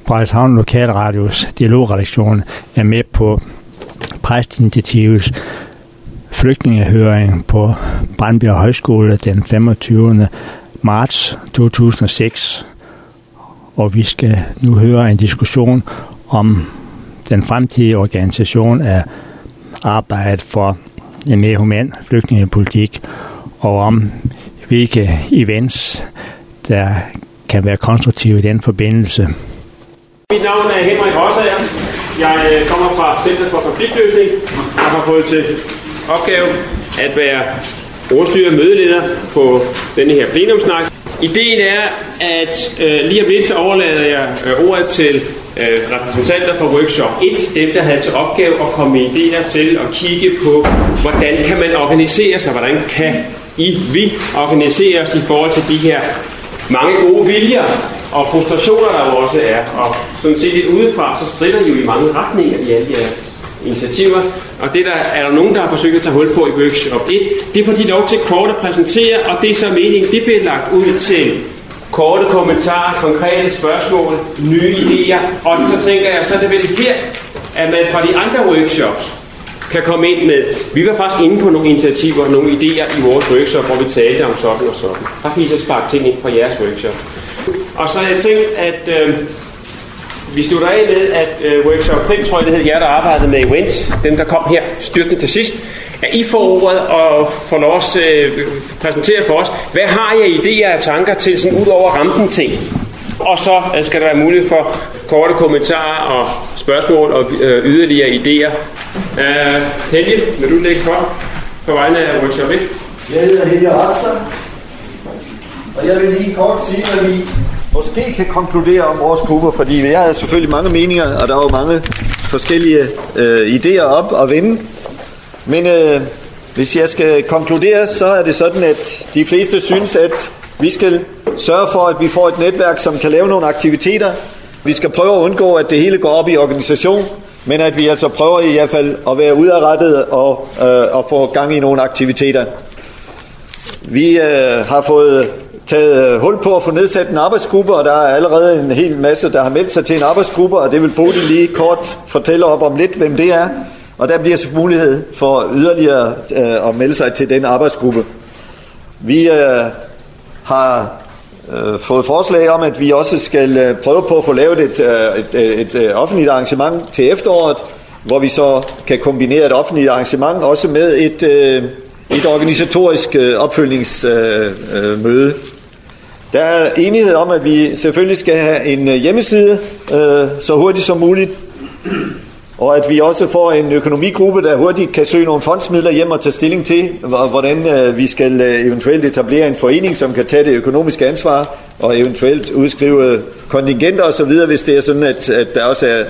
Frederikshavn Lokalradios dialogredaktion er med på præstinitiativets flygtningehøring på Brandbjerg Højskole den 25. marts 2006. Og vi skal nu høre en diskussion om den fremtidige organisation af arbejdet for en mere human flygtningepolitik, og om hvilke events, der kan være konstruktive i den forbindelse. Mit navn er Henrik Rossager. Jeg kommer fra Center for Konfliktløsning og har fået til opgave at være ordstyrer og mødeleder på denne her plenumsnak. Ideen er, at lige om lidt så overlader jeg ordet til repræsentanter fra workshop 1, dem der havde til opgave at komme med idéer til at kigge på, hvordan kan man organisere sig, hvordan kan vi organisere os i forhold til de her mange gode viljer og frustrationer, der jo også er. Og sådan set lidt udefra, så stritter I jo i mange retninger i alle jeres initiativer. Og det er der nogen, der har forsøgt at tage hul på i workshop 1. Det får de lov til kort at præsentere, og det er så meningen, det bliver lagt ud til korte kommentarer, konkrete spørgsmål, nye idéer. Og så tænker jeg, så er det vel her, at man fra de andre workshops kan komme ind med. Vi var faktisk inde på nogle initiativer, nogle idéer i vores workshop, hvor vi talte om sådan og sådan. Der kan I så sparke ting ind fra jeres workshop. Og så har jeg tænkt, at vi slutter af med, at workshop 5, tror jeg det hed, jer der arbejdede med events, dem der kom her styrtende til sidst, at I får ordet og får lov at præsentere for os, hvad har I idéer og tanker til sådan ud over rampen ting? Og så skal der være mulighed for korte kommentarer og spørgsmål og yderligere idéer. Helge, vil du lægge for vegne af workshop 1? Jeg hedder Helge Ratzer, og jeg vil lige kort sige, hvad vi måske kan konkludere om vores grupper, fordi vi har selvfølgelig mange meninger, og der er jo mange forskellige idéer op og vende. Men hvis jeg skal konkludere, så er det sådan, at de fleste synes, at vi skal sørge for, at vi får et netværk, som kan lave nogle aktiviteter. Vi skal prøve at undgå, at det hele går op i organisation, men at vi altså prøver i hvert fald at være udadrettet og få gang i nogle aktiviteter. Vi har fået taget hul på at få nedsat en arbejdsgruppe, og der er allerede en hel masse, der har meldt sig til en arbejdsgruppe, og det vil Bodil lige kort fortælle op om lidt, hvem det er. Og der bliver så mulighed for yderligere at melde sig til den arbejdsgruppe. Vi har fået forslag om, at vi også skal prøve på at få lavet et offentligt arrangement til efteråret, hvor vi så kan kombinere et offentligt arrangement også med et organisatorisk opfølgningsmøde. Der er enighed om, at vi selvfølgelig skal have en hjemmeside så hurtigt som muligt, og at vi også får en økonomigruppe, der hurtigt kan søge nogle fondsmidler hjem og tage stilling til, hvordan vi skal eventuelt etablere en forening, som kan tage det økonomiske ansvar, og eventuelt udskrive kontingenter osv., hvis det er sådan, at der også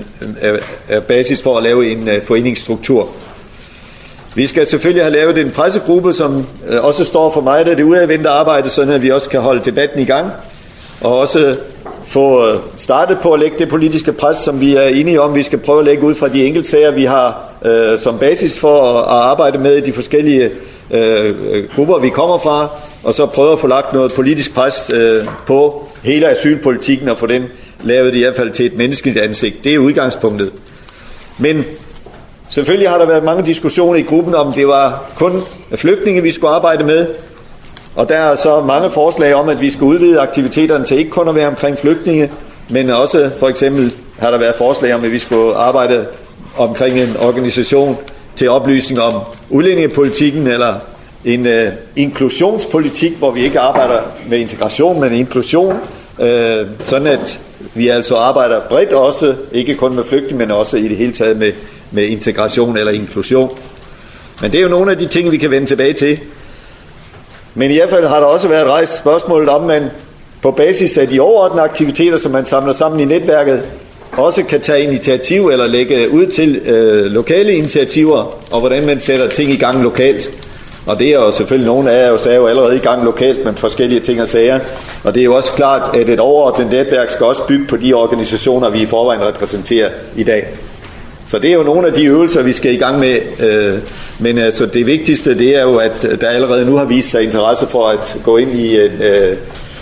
er basis for at lave en foreningsstruktur. Vi skal selvfølgelig have lavet en pressegruppe, som også står for mig, da det udadvendte arbejde, sådan at vi også kan holde debatten i gang, og også få startet på at lægge det politiske pres, som vi er enige om, vi skal prøve at lægge ud fra de enkeltsager, vi har som basis for at arbejde med i de forskellige grupper, vi kommer fra, og så prøve at få lagt noget politisk pres på hele asylpolitikken og få den lavet i hvert fald til et menneskeligt ansigt. Det er udgangspunktet. Men selvfølgelig har der været mange diskussioner i gruppen, om det var kun flygtninge, vi skulle arbejde med. Og der er så mange forslag om, at vi skal udvide aktiviteterne til ikke kun at være omkring flygtninge, men også for eksempel har der været forslag om, at vi skulle arbejde omkring en organisation til oplysning om udlændingepolitikken, eller en inklusionspolitik, hvor vi ikke arbejder med integration, men inklusion, sådan at vi altså arbejder bredt også, ikke kun med flygtninge, men også i det hele taget med integration eller inklusion. Men det er jo nogle af de ting, vi kan vende tilbage til. Men i hvert fald har der også været rejst spørgsmålet om, man på basis af de overordnede aktiviteter, som man samler sammen i netværket, også kan tage initiativ eller lægge ud til lokale initiativer, og hvordan man sætter ting i gang lokalt. Og det er jo selvfølgelig nogle af os er jo allerede i gang lokalt med forskellige ting og sager. Og det er jo også klart, at et overordnet netværk skal også bygge på de organisationer, vi i forvejen repræsenterer i dag. Så det er jo nogle af de øvelser, vi skal i gang med. Men altså, det vigtigste, det er jo, at der allerede nu har vist sig interesse for at gå ind i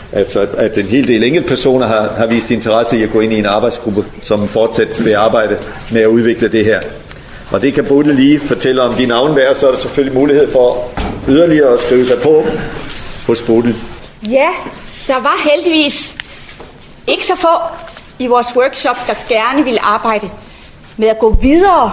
at en hel del enkeltpersoner har vist interesse i at gå ind i en arbejdsgruppe, som fortsat vil arbejde med at udvikle det her. Og det kan Bodil lige fortælle om de navne der, så er der selvfølgelig mulighed for yderligere at skrive sig på hos Bodil. Ja, der var heldigvis ikke så få i vores workshop, der gerne ville arbejde med at gå videre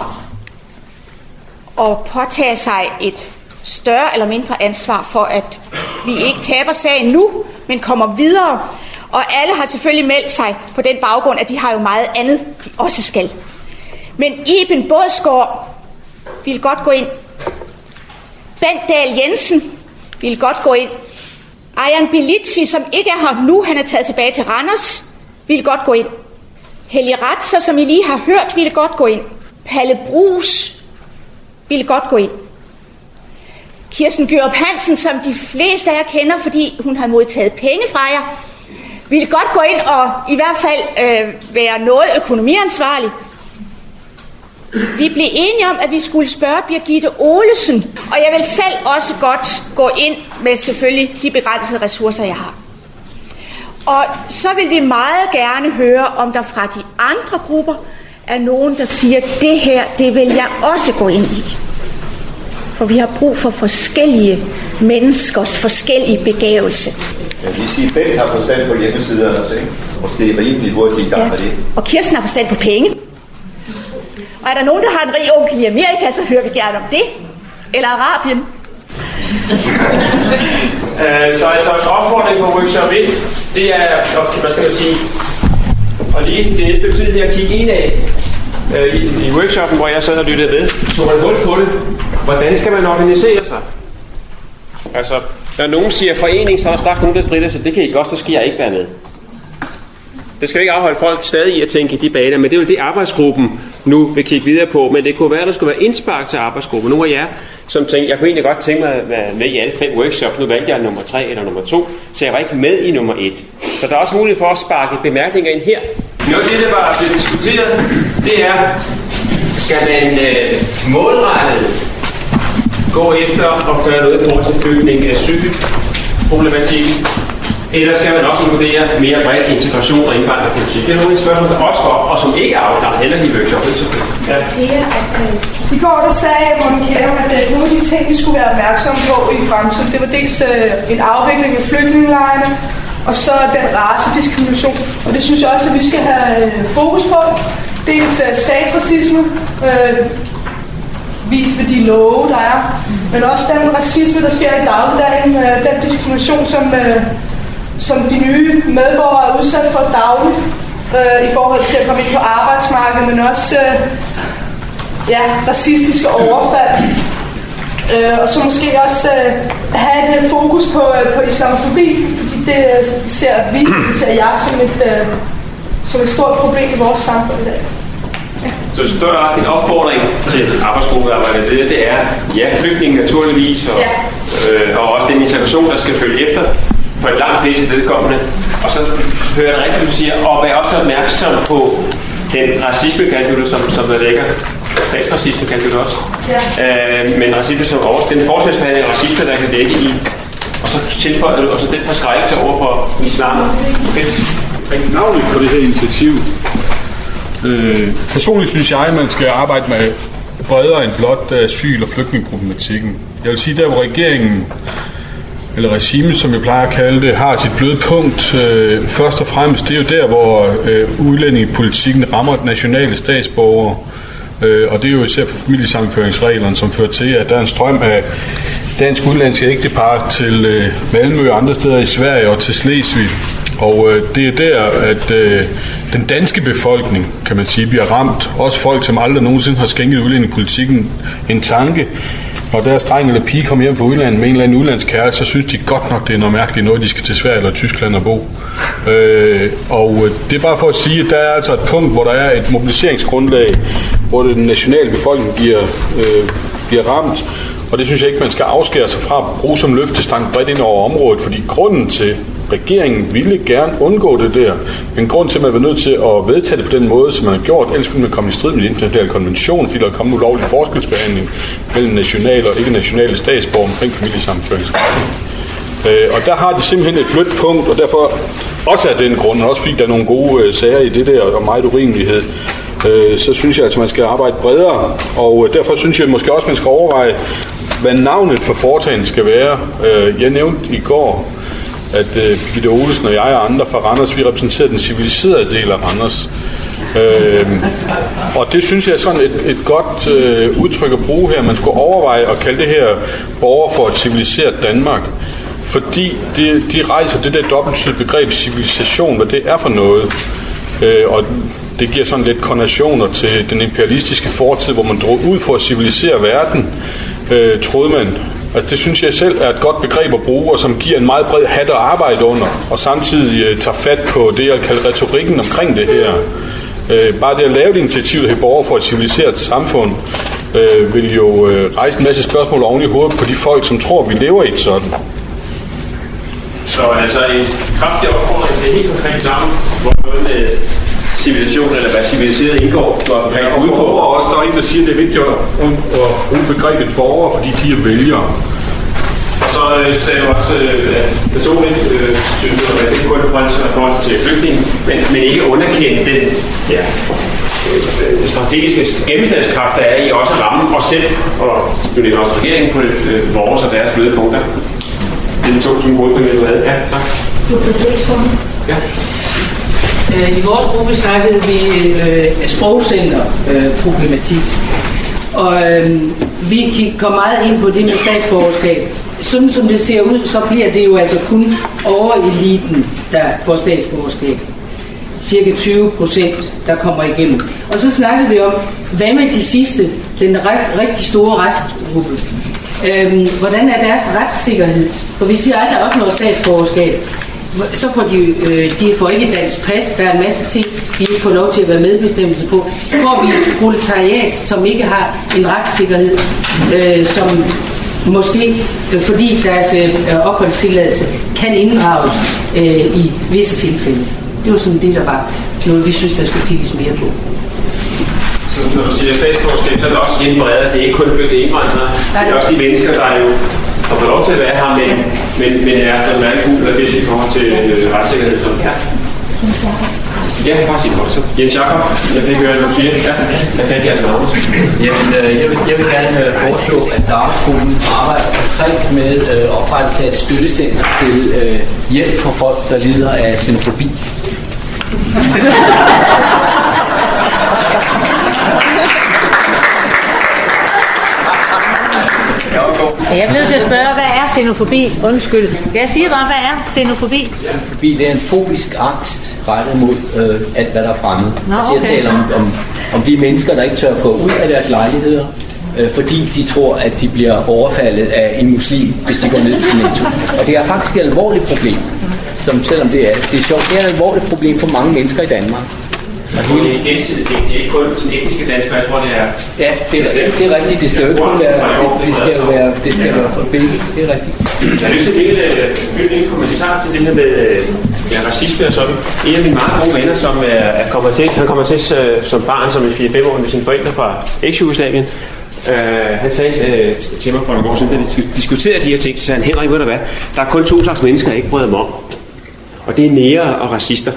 og påtage sig et større eller mindre ansvar for, at vi ikke taber sagen nu, men kommer videre. Og alle har selvfølgelig meldt sig på den baggrund, at de har jo meget andet, de også skal. Men Iben Bådsgaard ville godt gå ind. Bent Dahl Jensen ville godt gå ind. Ayan Bilici, som ikke er her nu, han er taget tilbage til Randers, ville godt gå ind. Helge Ratzer, som I lige har hørt, ville godt gå ind. Palle Bruus ville godt gå ind. Kirsten Gyrup Hansen, som de fleste af jer kender, fordi hun har modtaget penge fra jer, ville godt gå ind og i hvert fald være noget økonomiansvarlig. Vi blev enige om, at vi skulle spørge Birgitte Olesen, og jeg vil selv også godt gå ind med selvfølgelig de begrænsede ressourcer, jeg har. Og så vil vi meget gerne høre, om der fra de andre grupper er nogen, der siger, det her, det vil jeg også gå ind i. For vi har brug for forskellige menneskers forskellige begævelse. Jeg vil lige sige, at Bent har forstand på hjemmesiderne også, ikke? Måske rimelig hurtigt i gang med det. Og Kirsten har forstand på penge. Og er der nogen, der har en rig onkel i Amerika, så hører vi gerne om det. Eller Arabien. Så altså en opfordring for workshop 1, det er, hvad skal man sige, og lige det næste tid her at kigge ind af i workshoppen, hvor jeg sad og lyttede ved, tog man hul på det. Hvordan skal man organisere sig? Altså, når nogen siger forening, så er der straks nogen, der strider sig. Det kan I godt, så skal jeg ikke være med. Det skal ikke afholde folk stadig i at tænke i de baner, men det er jo det, arbejdsgruppen nu vil kigge videre på. Men det kunne være, at der skulle være indspark til arbejdsgruppen. Nogle af jer, som tænkte, jeg kunne egentlig godt tænke mig at være med i alle 5 workshops. Nu valgte jeg nummer 3 eller nummer 2, så jeg var ikke med i nummer 1. Så der er også mulighed for at sparke bemærkninger ind her. Noget af det, der var blevet diskuteret, det er, skal man målrettet gå efter og gøre noget i forhold til flygtning af cykelproblematikken, eller skal man også inkludere mere bredt integration og indvandrerpolitik? Det er nogle af de spørgsmål, der også går, og som ikke er afklaret heller i workshoppen. Ja. I går der sagde Monika, at nogle af de ting, vi skulle være opmærksomme på i fremtiden, det var dels en afvikling af flygtningelejrene, og så den racediskrimination. Og det synes jeg også, at vi skal have fokus på. Dels statsracisme, vise ved de love, der er, men også den racisme, der sker i dagligdagen, den diskrimination, som de nye medborgere er udsat for dagligt i forhold til at komme ind på arbejdsmarkedet, men også racistiske overfald. Og så måske også have et fokus på islamofobi, fordi det ser jeg som et stort problem i vores samfund i dag. Så der er en opfordring til arbejdsgruppearbejdet. Det er, flygtninge naturligvis, og også den integration, der skal følge efter for et langt fleste vedkommende. Og så hører jeg rigtigt, du siger, og vær også opmærksom på den racisme, kaldte du, som der ligger. Statsracisme kaldte du også. Ja. Men racisme som også, den forskelsbehandling af racisme, der kan ligge i. Og så tilføjer du også den forskrækkelse over for islam. Okay. Navnligt for det her initiativ. Personligt synes jeg, at man skal arbejde med bredere end blot asyl- og flygtningeproblematikken. Jeg vil sige, der hvor regeringen, eller regimet, som jeg plejer at kalde det, har sit bløde punkt, først og fremmest, det er jo der, hvor udlændingepolitikken rammer nationale statsborgere, og det er jo især på familiesammenføringsreglerne, som fører til, at der er en strøm af dansk udenlandske ægtepar til Malmø og andre steder i Sverige og til Slesvig. Og det er der, at den danske befolkning, kan man sige, bliver ramt. Også folk, som aldrig nogensinde har skænket udlændingepolitikken en tanke. Når deres dreng eller pige kommer hjem fra udlandet med en eller anden udlandskæreste, så synes de godt nok, det er noget mærkeligt noget, de skal til Sverige eller Tyskland og bo. Og det er bare for at sige, at der er altså et punkt, hvor der er et mobiliseringsgrundlag, hvor den nationale befolkning bliver ramt. Og det synes jeg ikke, man skal afskære sig fra at bruge som løftestang bredt ind over området, fordi grunden til, regeringen ville gerne undgå det der, men grund til, at man var nødt til at vedtage det på den måde, som man har gjort, ellers ville man komme i strid med de internationale konventioner, fordi der er kommet en ulovlig forskelsbehandling mellem nationale og ikke-nationale statsborgere omkring familiesammenføringsreglerne. Og der har de simpelthen et blødt punkt, og derfor også af den grund, også fordi der er nogle gode sager i det der, og meget urimelighed, så synes jeg, at man skal arbejde bredere. Og derfor synes jeg måske også, at man skal overveje, hvad navnet for foretagendet skal være. Jeg nævnte i går, at Birgitte Olesen og jeg og andre fra Randers, vi repræsenterer den civiliserede del af Randers. Og det synes jeg er sådan et godt udtryk at bruge her. Man skulle overveje at kalde det her borger for et civiliseret Danmark, fordi de rejser det der dobbelttydige begreb civilisation, hvad det er for noget. Og det giver sådan lidt konnotationer til den imperialistiske fortid, hvor man drog ud for at civilisere verden, troede man. Altså det synes jeg selv er et godt begreb at bruge, og som giver en meget bred hat at arbejde under, og samtidig tager fat på det, jeg kalder retorikken omkring det her. Bare det at lave det initiativ, der hedder borger for et civiliseret samfund, vil jo rejse en masse spørgsmål oven i hovedet på de folk, som tror, vi lever i et sådan. Så altså en kraftig opfordring til helt konkret sammen, hvor noget med civilisation eller hvad civiliseret indgår. Og udover også, der er en, der siger, at det er vigtigt at bruge begrebet borger, fordi de er vælgere. Og så sagde du også, at personligt synes du, at det kun er forhold til flygtninge, men ikke underkende den strategiske gennemslagskraft, der er i også at ramme os selv, og selvfølgelig også regeringen på vores og deres bløde punkter. Det er de to, som hovedpunkter, du havde. Ja, tak. Ja. I vores gruppe snakkede vi sprogcenterproblematik, og vi kom meget ind på det med statsborgerskab. Sådan som det ser ud, så bliver det jo altså kun overeliten, der får statsborgerskab. Cirka 20%, der kommer igennem. Og så snakkede vi om, hvad med de sidste, den rigtig store restgruppe? Hvordan er deres retssikkerhed? For hvis de aldrig opnår statsborgerskab, så får de får ikke dansk pas. Der er en masse ting, de ikke får lov til at være medbestemmelse på. Får vi et proletariat, som ikke har en retssikkerhed, som måske, fordi deres opholdstilladelse kan inddrages i visse tilfælde. Det var sådan det, der var noget, vi synes, der skulle kigges mere på. Så når du siger statsborgerskab, så er det også igen bredere. Det er ikke kun flygtninge indvandrere. Det er også de mennesker, der jo har fået lov til at være her, men er sådan mærkefuld eller fisk i forhold til retssikkerhed. Ja, bare sig det. Jens Jakob, jeg fik høre, hvad du siger. Ja, hvad kan de altså navne? Jamen, jeg vil gerne foreslå, at arbejdsgruppen arbejder konkret med oprettelse af et støttecenter til hjælp for folk, der lider af xenofobi. Jeg er nødt til at spørge, hvad er xenofobi? Undskyld. Jeg siger bare, hvad er xenofobi? Xenofobi, det er en fobisk angst rettet mod alt, hvad der er fremmed. Okay. Jeg taler om de mennesker, der ikke tør gå ud af deres lejligheder, fordi de tror, at de bliver overfaldet af en muslim, hvis de går ned til Netto. Og det er faktisk et alvorligt problem, selvom det er sjovt. Det er et alvorligt problem for mange mennesker i Danmark. Og det er gensidigt, det er ikke kun som etniske danskere, jeg tror det er... Ja, det er rigtigt, det skal jo ikke kun være, det skal være for begge, det er rigtigt. Jeg har lyst til en kommentar til det her med racisme og sådan. En af mine mange gode venner, som han kommer til som barn, som 4-5 år med sine forældre fra eks-Jugoslavien. Han sagde til mig for nogle år siden, da vi diskuterede de her ting, så sagde han, Henrik, ved du hvad, der er kun 2 slags mennesker, jeg ikke bryder mig om. Og det er nære og racister.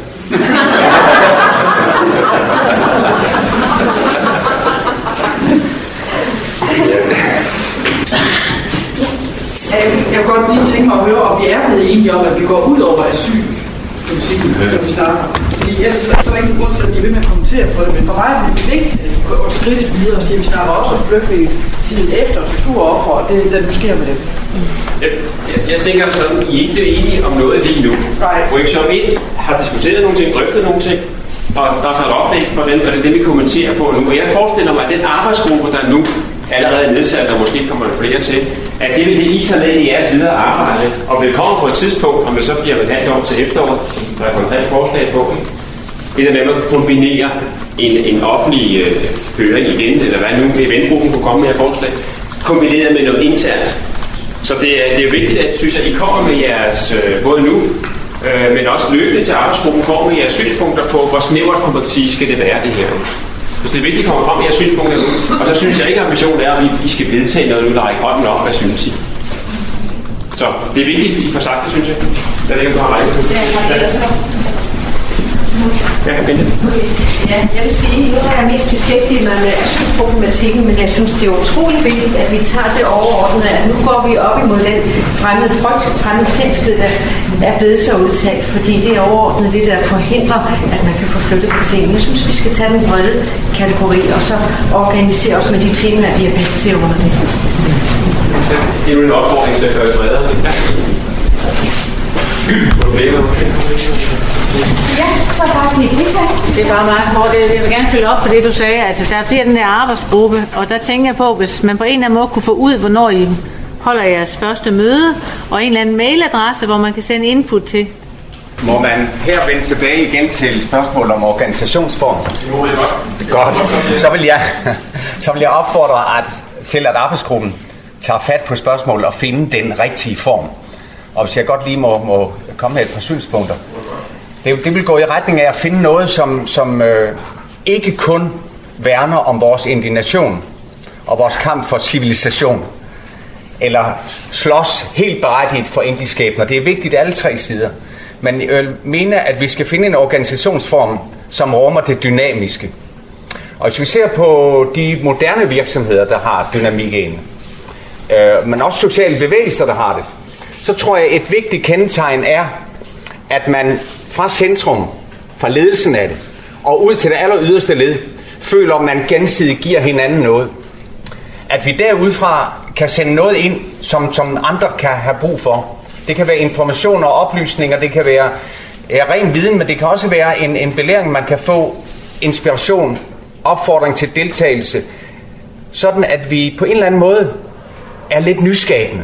Jeg kunne godt lige tænke mig at høre, om vi er blevet enige om, at vi går ud over asyl, når vi snakker. Fordi ellers er der ingen grund til, at de er ved med at kommentere på det, men for mig er det vigtigt, at vi går skridtet videre og siger, at vi snakker også om flygtningetiden efter torturoffer, og det der nu sker med dem. Jeg tænker sådan, I er ikke blevet enige om noget lige nu. Workshop 1 har diskuteret nogle ting, drøftet nogle ting, og der er så et oplæg for den, og det er det, vi kommenterer på nu. Og jeg forestiller mig, at den arbejdsgruppe, der nu allerede nedsat, og måske kommer der flere til, at det vil det i sig med i jeres videre arbejde, og vil komme på et tidspunkt, om det så bliver et halvt år til efteråret, der er konkret forslag på, det der med at kombinere en offentlig høring igen, eller hvad nu eventgruppen kunne komme med et forslag, kombineret med noget internt. Så det er vigtigt, at synes jeg, I kommer med jeres, både nu, men også løbende til arbejdsgruppen, kommer med jeres synspunkter på, hvor snævert kompetence skal det være, det her. Så det er vigtigt, at komme frem med jeres synspunkter nu. Og så synes jeg ikke, at ambitionen er, at I skal vedtage noget nu, der rækker hånden op, hvad synes I? Så det er vigtigt, at I får sagt det, synes jeg. Jeg ved ikke, om du har ret. Jeg kan finde det. Ja, jeg vil sige, nu har jeg mest beskæftiget mig med asylproblematikken, men jeg synes, det er utrolig vigtigt, at vi tager det overordnede, at nu går vi op imod den fremmede frygt, fremmede fjendskhed, der er blevet så udtalt, fordi det er overordnet det, der forhindrer, at man kan få flyttet på tingene. Jeg synes, vi skal tage den brede kategori, og så organisere os med de temaer, vi har bedst til under det. Det er jo en opfordring til at gøre det bredere. Ja, så var det Rita. Det er bare meget kort. Jeg vil gerne følge op på det, du sagde. Altså, der bliver den der arbejdsgruppe, og der tænker jeg på, hvis man på en eller anden måde kunne få ud, hvornår I holder jeres første møde, og en eller anden mailadresse, hvor man kan sende input til. Må man her vende tilbage igen til spørgsmålet om organisationsform? Godt. Så vil jeg opfordre til, at arbejdsgruppen tager fat på spørgsmålet og finde den rigtige form. Og hvis jeg godt lige må komme med et par synspunkter. Det vil gå i retning af at finde noget, som ikke kun værner om vores indignation og vores kamp for civilisation, eller slås helt berettiget for indiskæbner. Det er vigtigt alle tre sider. Men jeg mener, at vi skal finde en organisationsform, som rummer det dynamiske. Og hvis vi ser på de moderne virksomheder, der har dynamik inde, men også sociale bevægelser, der har det, så tror jeg, et vigtigt kendetegn er, at man fra centrum, fra ledelsen af det, og ud til det aller yderste led, føler, at man gensidigt giver hinanden noget. At vi derudfra kan sende noget ind, som andre kan have brug for. Det kan være information og oplysninger, det kan være ren viden, men det kan også være en belæring, man kan få, inspiration, opfordring til deltagelse, sådan at vi på en eller anden måde er lidt nyskabende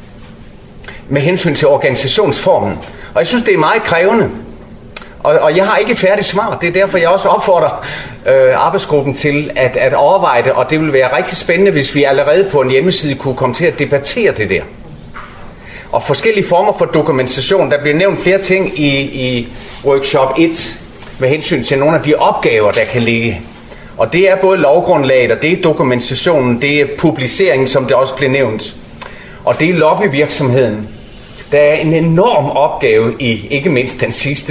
med hensyn til organisationsformen. Og jeg synes, det er meget krævende. Og jeg har ikke færdig svar. Det er derfor, jeg også opfordrer arbejdsgruppen til at overveje det. Og det vil være rigtig spændende, hvis vi allerede på en hjemmeside kunne komme til at debattere det der. Og forskellige former for dokumentation. Der bliver nævnt flere ting i workshop 1 med hensyn til nogle af de opgaver, der kan ligge. Og det er både lovgrundlaget, og det er dokumentationen, det er publiceringen, som det også blev nævnt. Og det er lobbyvirksomheden. Der er en enorm opgave i ikke mindst den sidste.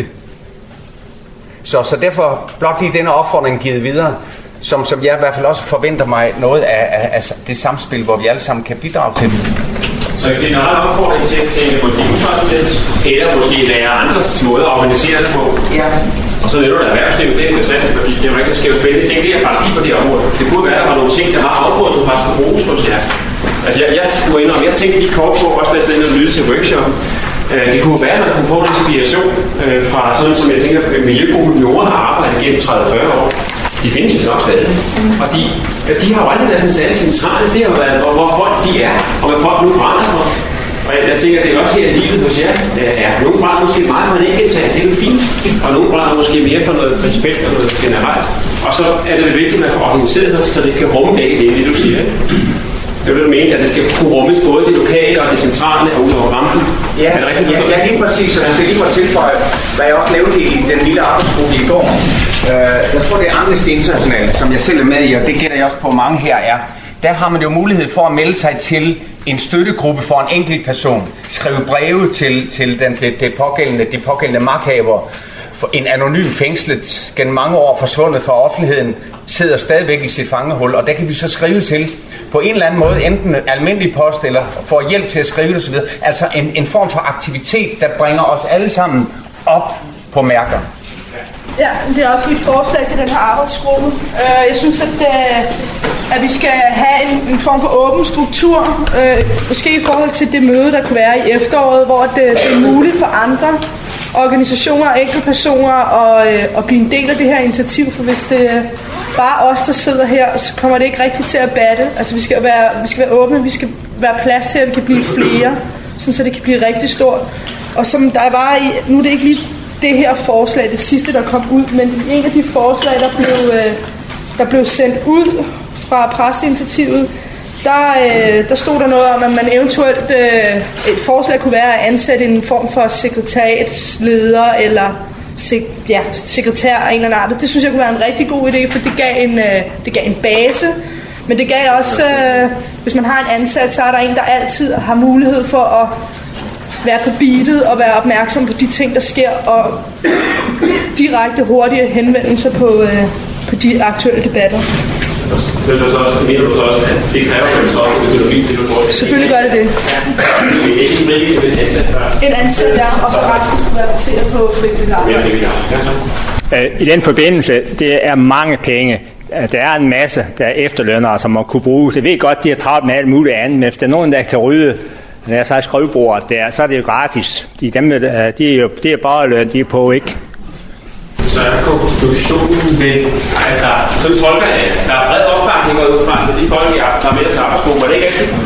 Så derfor blot lige denne opfordring givet videre, som jeg i hvert fald også forventer mig noget af det samspil, hvor vi alle sammen kan bidrage til. Så en generel opfordring til at tænke på digitalisering, eller måske lære andres måde at organisere det på. Ja. Og så er det jo erhvervslivet, det er interessant, fordi det er jo ikke at skrive spændende ting, det er faktisk lige på det område. Det kunne være, at der var nogle ting, der har afgået, som faktisk kunne bruges hos jer. Altså jeg tænkte lige kort på, også da jeg stod inde og lytte til workshop. Det kunne være, at man kunne få en inspiration fra sådan, som jeg tænker, Miljøgruppen Nord har arbejdet gennem 30-40 år. De findes jo nok stadig. Og de har jo aldrig været sådan særligt centrale. Det har jo været, hvor folk de er, og hvad folk nu brænder for. Og jeg tænker, det er også her i livet hos jer. Nogle brænder måske meget for en enkelt sag, det er jo fint. Og nogle brænder måske mere for noget principielt og noget generelt. Og så er det vigtigt, at man får organiseret det, så det kan rumme begge det, du siger. Det vil du mene, at det skal kunne rummes både det lokale og det centrale og ud over rampen? Ja, er det rigtigt? Ja, helt præcis. Og jeg skal lige må tilføje, hvad jeg også lavede i den lille arbejdsgruppe i går. Jeg tror, det er Amnesty International, som jeg selv er med i, og det gælder jeg også på mange her er. Der har man jo mulighed for at melde sig til en støttegruppe for en enkelt person. Skrive breve til de pågældende magthavere. En anonym fængslet, gennem mange år forsvundet fra offentligheden, sidder stadigvæk i sit fangehul, og der kan vi så skrive til på en eller anden måde, enten almindelig post, eller få hjælp til at skrive det osv. Altså en form for aktivitet, der bringer os alle sammen op på mærker. Ja, det er også mit forslag til den her arbejdsgruppe. Jeg synes, at vi skal have en form for åben struktur, måske i forhold til det møde, der kunne være i efteråret, hvor det er muligt for andre organisationer og enkeltpersoner at blive en del af det her initiativ, for hvis det er bare os, der sidder her, så kommer det ikke rigtigt til at batte. Altså vi skal være åbne, vi skal være plads til, at vi kan blive flere, sådan så det kan blive rigtig stort. Og som der var nu er det ikke lige det her forslag, det sidste, der kom ud, men en af de forslag, der blev sendt ud fra præsteinitiativet, der stod der noget om, at man eventuelt et forslag kunne være at ansætte en form for sekretariatsleder eller sekretær af en eller anden. Det synes jeg kunne være en rigtig god idé, for det gav en base, men det gav også, hvis man har en ansat, så er der en, der altid har mulighed for være på beatet og være opmærksom på de ting, der sker, og direkte hurtige henvendelser på de aktuelle debatter. Mener du så også, at det kræver så også økonomi, det du får? Selvfølgelig gør det det. En ansat, ja, og så resten skulle være baseret på frivilligt arbejde. I den forbindelse, det er mange penge. Der er en masse, der er efterlønnere, som må kunne bruges. Jeg ved godt, de har travlt med alt muligt andet, men hvis der er nogen, der kan rydde, når jeg så skrivebordet der, så er det jo gratis. Det er bare løn, de er på, ikke? Så er konklusionen ved, at så tolker jeg, der er bred opbakning ud fra til de folk, der er med til arbejdsgruppen. Er det ikke rigtigt?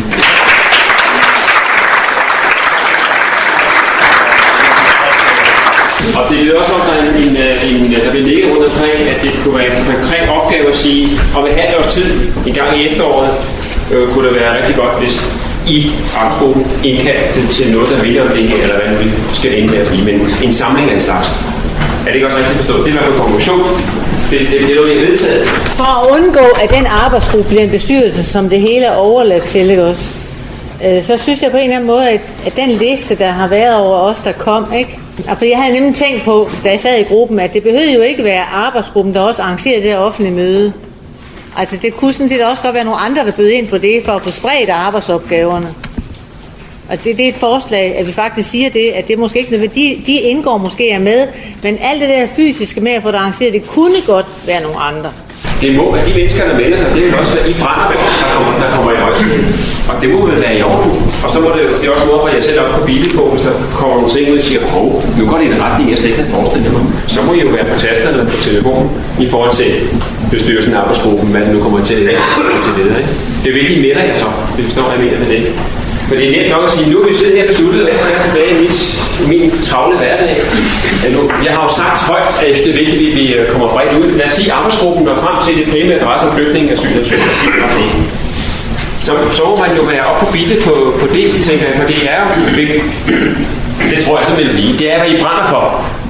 Og det er også, der vil ligge rundt omkring, at det kunne være en konkret opgave at sige, om et halvt års tid, en gang i efteråret, kunne det være rigtig godt, hvis I arbejdsgruppen indkaldte til noget, der vælger det her, eller hvad nu vi skal ende med at blive, men en samling af en slags. Er det ikke også rigtigt forstået? Det er i hvert fald konklusion. Det er noget, vi har vedtaget. For at undgå, at den arbejdsgruppe bliver en bestyrelse, som det hele er overladt til, ikke også? Så synes jeg på en eller anden måde, at den liste, der har været over os, der kom, ikke? For jeg havde nemlig tænkt på, da jeg sad i gruppen, at det behøvede jo ikke være arbejdsgruppen, der også arrangerede det her offentlige møde. Altså det kunne sådan set også godt være nogle andre, der bød ind på det, for at få spredt arbejdsopgaverne. Og det er et forslag, at vi faktisk siger det, at det måske ikke nødvendigt, de indgår måske er med, men alt det der fysiske med at få det arrangeret, det kunne godt være nogle andre. Det må være de mennesker, der melder sig, det vil også være de brænder, der kommer i højskolen. Og det må vel være i orden. Og så må det er også noget, hvor jeg sætter op på bilen på, hvis der kommer nogle ting ud og siger, nu går det i en retning, jeg slet ikke havde forestillet mig. Så må I jo være på tasterne eller på telefonen i forhold til bestyrelsen af arbejdsgruppen, hvad det nu kommer til det. Det er vigtigt, melder jeg så, hvis du forstår, hvad jeg mener med det. For det er nemt nok at sige, nu er vi siddet her besluttet, og jeg er tilbage i min travle hverdag. Jeg har jo sagt højt, at jeg synes, det er vigtigt, at vi kommer bredt ud. Lad os sige, at arbejdsgruppen når frem til det primære adresse om flygtninge, asyl og så må man jo være op på bitte på det, tænker jeg, for det er jo vigtigt. Det tror jeg så vil blive. Det er, hvad I brænder for,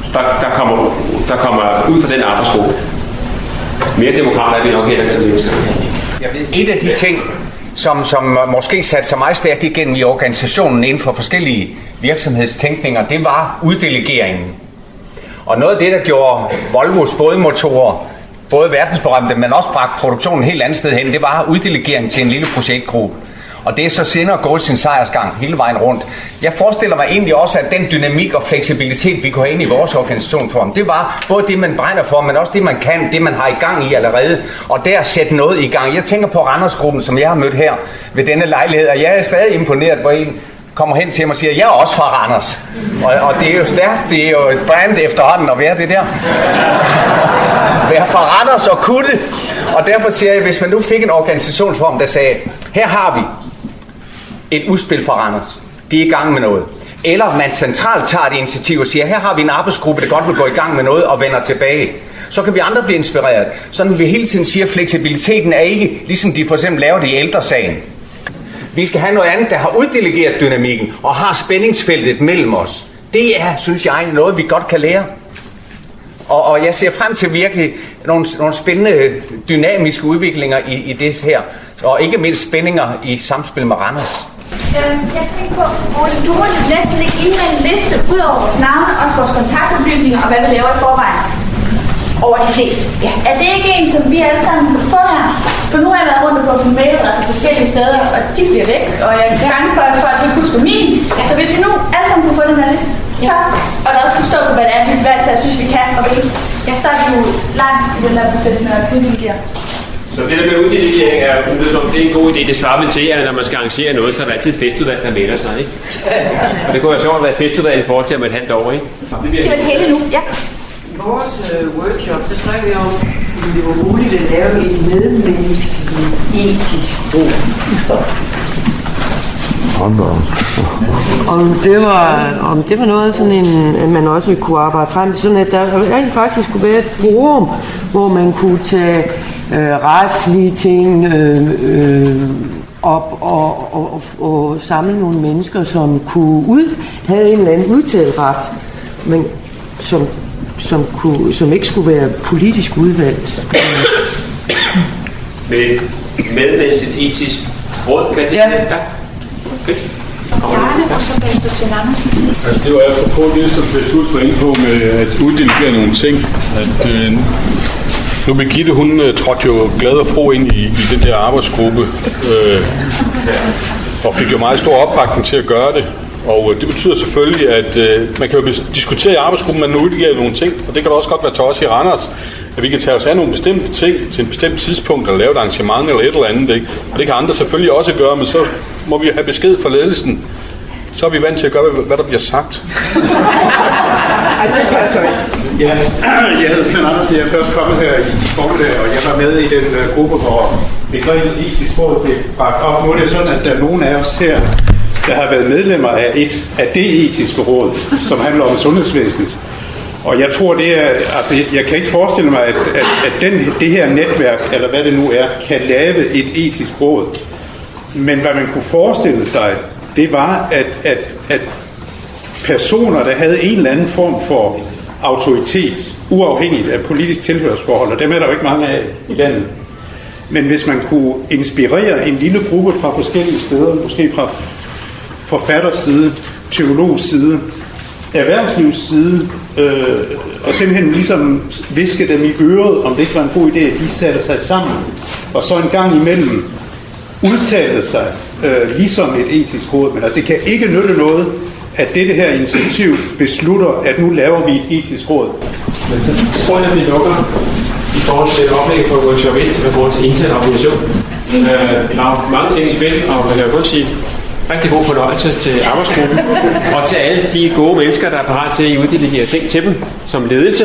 der kommer ud fra den arbejdsgruppe. Mere demokrater er vi nok heller ikke som mennesker. Et af de ting, som måske satte sig meget stærkt igennem i organisationen inden for forskellige virksomhedstænkninger, det var uddelegeringen. Og noget af det, der gjorde Volvos bådmotorer både verdensberømte, men også bragte produktionen et helt andet sted hen, det var uddelegering til en lille projektgruppe. Og det er så senere gået sin sejrsgang hele vejen rundt. Jeg forestiller mig egentlig også, at den dynamik og fleksibilitet, vi kunne have ind i vores organisationsform, det var både det, man brænder for, men også det, man kan, det, man har i gang i allerede. Og der sætte noget i gang. Jeg tænker på Randersgruppen, som jeg har mødt her ved denne lejlighed, og jeg er stadig imponeret, hvor en kommer hen til mig og siger, jeg er også fra Randers. Og det er jo stærkt, det er jo et brand efterhånden at være det der. Være fra Randers og kunne det. Og derfor siger jeg, hvis man nu fik en organisationsform, der sagde, her har vi et udspil fra Randers. De er i gang med noget. Eller man centralt tager det initiativ og siger, her har vi en arbejdsgruppe, der godt vil gå i gang med noget og vender tilbage. Så kan vi andre blive inspireret. Sådan vi hele tiden siger, fleksibiliteten er ikke, ligesom de for eksempel laver det i ældresagen. Vi skal have noget andet, der har uddelegeret dynamikken og har spændingsfeltet mellem os. Det er, synes jeg, noget vi godt kan lære. Og jeg ser frem til virkelig nogle spændende dynamiske udviklinger i det her. Og ikke mindst spændinger i samspil med Randers. Jeg tænker på, Ole, du må næsten lægge ind en liste ud over vores navne, også vores kontaktoplysninger og hvad vi laver i forvejen. Over de fleste. Ja. Er det ikke en, som vi alle sammen kan få her? For nu har jeg været rundt og fået mailadresser forskellige steder, og de bliver væk, og jeg er bange for, at folk ikke husker min. Ja. Så hvis vi nu alle sammen kunne få den her liste, så, og der også kunne stå på, hvad det er, vi hver jeg synes, vi kan og vil, ja, så er vi jo langt i den der proces med at kritisere. Så det der med uddelegering er en god idé. Det svarer vel til, at når man skal arrangere noget, så er der altid et festudvalg, der melder sig, ikke? Og det kunne være sjovt at være festudvalg i forhold til om et halvt år, ikke? Det er vel hele nu, ja. I vores workshop, så snakker vi om det var muligt at lave et medmenneskeligt etisk råd. Om det var noget sådan en, man også kunne arbejde frem sådan at der faktisk kunne være et forum, hvor man kunne tage retslige ting op og samle nogle mennesker, som havde en eller anden udtaleret, men som ikke skulle være politisk udvalgt. Med et etisk råd, kan det? Ja. Okay. Bjarne, og så bagefter Svend Andersen. Altså, det var apropos det, som Peter var inde på med at uddelegere nogle ting. At, nu Birgitte, hun trådte jo glad og fro ind i den der arbejdsgruppe, og fik jo meget stor opbakning til at gøre det. Og det betyder selvfølgelig, at man kan jo diskutere i arbejdsgruppen, man uddelegere nogle ting, og det kan da også godt være til os i Randers, at vi kan tage os af nogle bestemte ting til en bestemt tidspunkt, eller lave et arrangement eller et eller andet, ikke? Og det kan andre selvfølgelig også gøre, men så må vi have besked fra ledelsen. Så er vi vant til at gøre, hvad der bliver sagt. Ja, jeg hedder Svend Andersen. Jeg er først kommet her i formiddag, og jeg var med i den gruppe, hvor begrebet etisk råd blev bragt op. Nu er det sådan, at der er nogen af os her, der har været medlemmer af det etiske råd, som handler om sundhedsvæsenet. Og jeg tror, det er, altså jeg kan ikke forestille mig, at det her netværk, eller hvad det nu er, kan lave et etisk råd. Men hvad man kunne forestille sig, det var, at personer, der havde en eller anden form for autoritet, uafhængigt af politisk tilhørsforhold, og dem er der jo ikke mange af i landet. Men hvis man kunne inspirere en lille gruppe fra forskellige steder, måske fra forfatters side, teologs side, erhvervslivs side, og simpelthen ligesom viske dem i øret, om det ikke var en god idé, at de satte sig sammen, og så en gang imellem udtale sig ligesom et etisk råd. Men altså, det kan ikke nytte noget, at dette her initiativ beslutter, at nu laver vi et etisk råd. Men så tror jeg, at vi lukker i forhold til oplægget for workshop 1 til forhold til intern organisation. Der er mange ting i spil, og man kan jo kun sige rigtig god fornøjelse til arbejdsgruppen, og til alle de gode mennesker, der er parat til at uddelegere ting til dem som ledelse.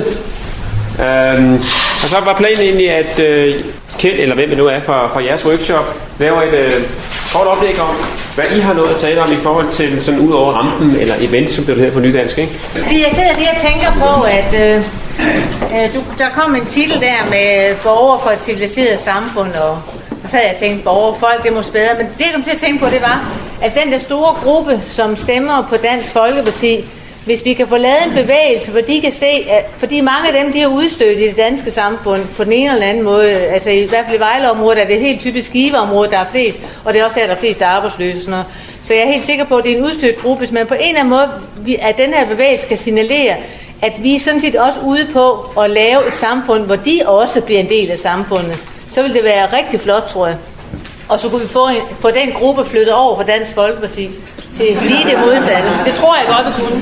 Og så var planen egentlig, at Kjeld, eller hvem det nu er fra jeres workshop, laver et kort oplæg om, hvad I har noget at tale om i forhold til sådan ud over rampen, eller event, som det hedder på nydansk, ikke? Fordi jeg sidder lige og tænker på, at der kom en titel der med borger for et civiliseret samfund, og så havde jeg tænkt, borgerfolk, det måske bedre, men det jeg kom til at tænke på, det var, at den der store gruppe, som stemmer på Dansk Folkeparti, hvis vi kan få lavet en bevægelse, hvor de kan se, at, fordi mange af dem, de er udstødt i det danske samfund på den ene eller anden måde, altså i hvert fald i Vejleområdet er det helt typisk Skiveområdet, der er flest, og det er også her, der er flest arbejdsløse. Sådan noget. Så jeg er helt sikker på, at det er en udstødt gruppe, hvis man på en eller anden måde, at den her bevægelse kan signalere, at vi er sådan set også ude på at lave et samfund, hvor de også bliver en del af samfundet. Så vil det være rigtig flot, tror jeg. Og så kunne vi få den gruppe flyttet over fra Dansk Folkeparti til lige det modsatte. Det tror jeg godt, vi kunne.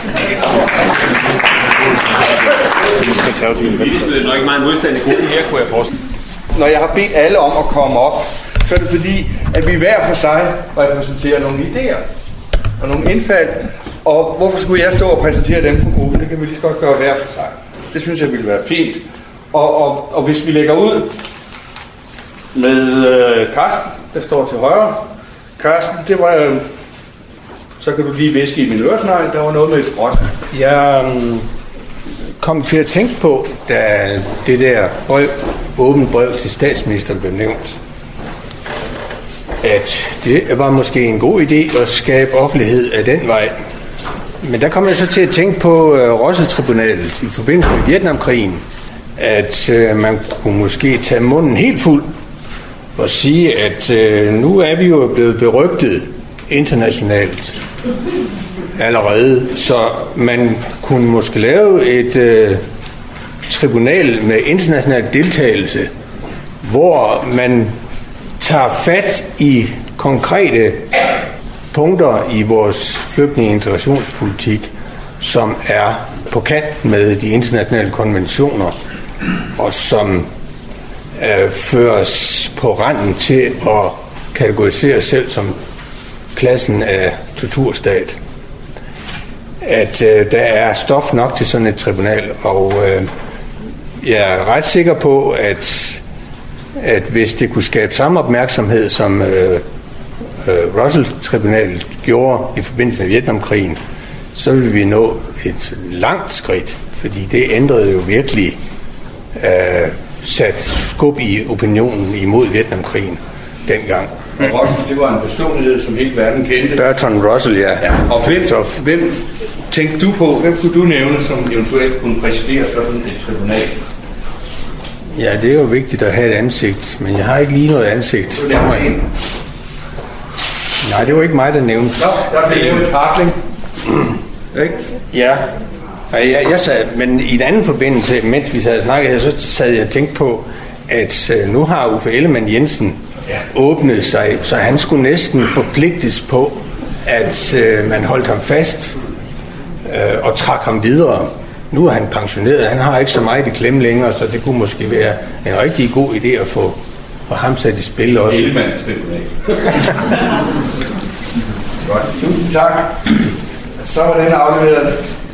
Det er nok ikke meget modstand i gruppen her, kunne jeg forestille. Når jeg har bedt alle om at komme op, så er det fordi, at vi hver for sig repræsenterer nogle idéer og nogle indfald. Og hvorfor skulle jeg stå og præsentere dem for gruppen? Det kan vi lige så godt gøre hver for sig. Det synes jeg ville være fint. Og hvis vi lægger ud med Carsten, der står til højre. Carsten, det var så kan du lige viske i min øresnegl, der var noget med et brot. Jeg kom til at tænke på, da det der åbent brev til statsministeren blev nævnt, at det var måske en god idé at skabe offentlighed af den vej. Men der kom jeg så til at tænke på Russell-tribunalet i forbindelse med Vietnamkrigen, at man kunne måske tage munden helt fuld og sige, at nu er vi jo blevet berygtet internationalt allerede, så man kunne måske lave et tribunal med international deltagelse, hvor man tager fat i konkrete punkter i vores flygtninge- og integrationspolitik, som er på kant med de internationale konventioner, og som føres på randen til at kategorisere selv som klassen af torturstat. At der er stof nok til sådan et tribunal, og jeg er ret sikker på, at hvis det kunne skabe samme opmærksomhed, som Russell-tribunalet gjorde i forbindelse med Vietnamkrigen, så ville vi nå et langt skridt, fordi det ændrede jo virkelig sat skub i opinionen imod Vietnamkrigen dengang. Og Russell, det var en personlighed, som hele verden kendte. Bertrand Russell, ja. Og hvem tænkte du på, hvem kunne du nævne, som eventuelt kunne præsidere sådan et tribunal? Ja, det er jo vigtigt at have et ansigt, men jeg har ikke lige noget ansigt for mig. Nej, det var ikke mig, der nævnte. Nå, der blev nævnt Hartling. Ikke? Ja. Jeg sad, men i en anden forbindelse, mens vi sad og snakkede her, så sad jeg og tænkte på, at nu har Uffe Ellemann-Jensen åbnet sig, så han skulle næsten forpligtes på, at man holdt ham fast og trak ham videre. Nu er han pensioneret, han har ikke så meget i klemme længere, så det kunne måske være en rigtig god idé at få ham sat i spil også. Godt, tusind tak. Så var den afleveret.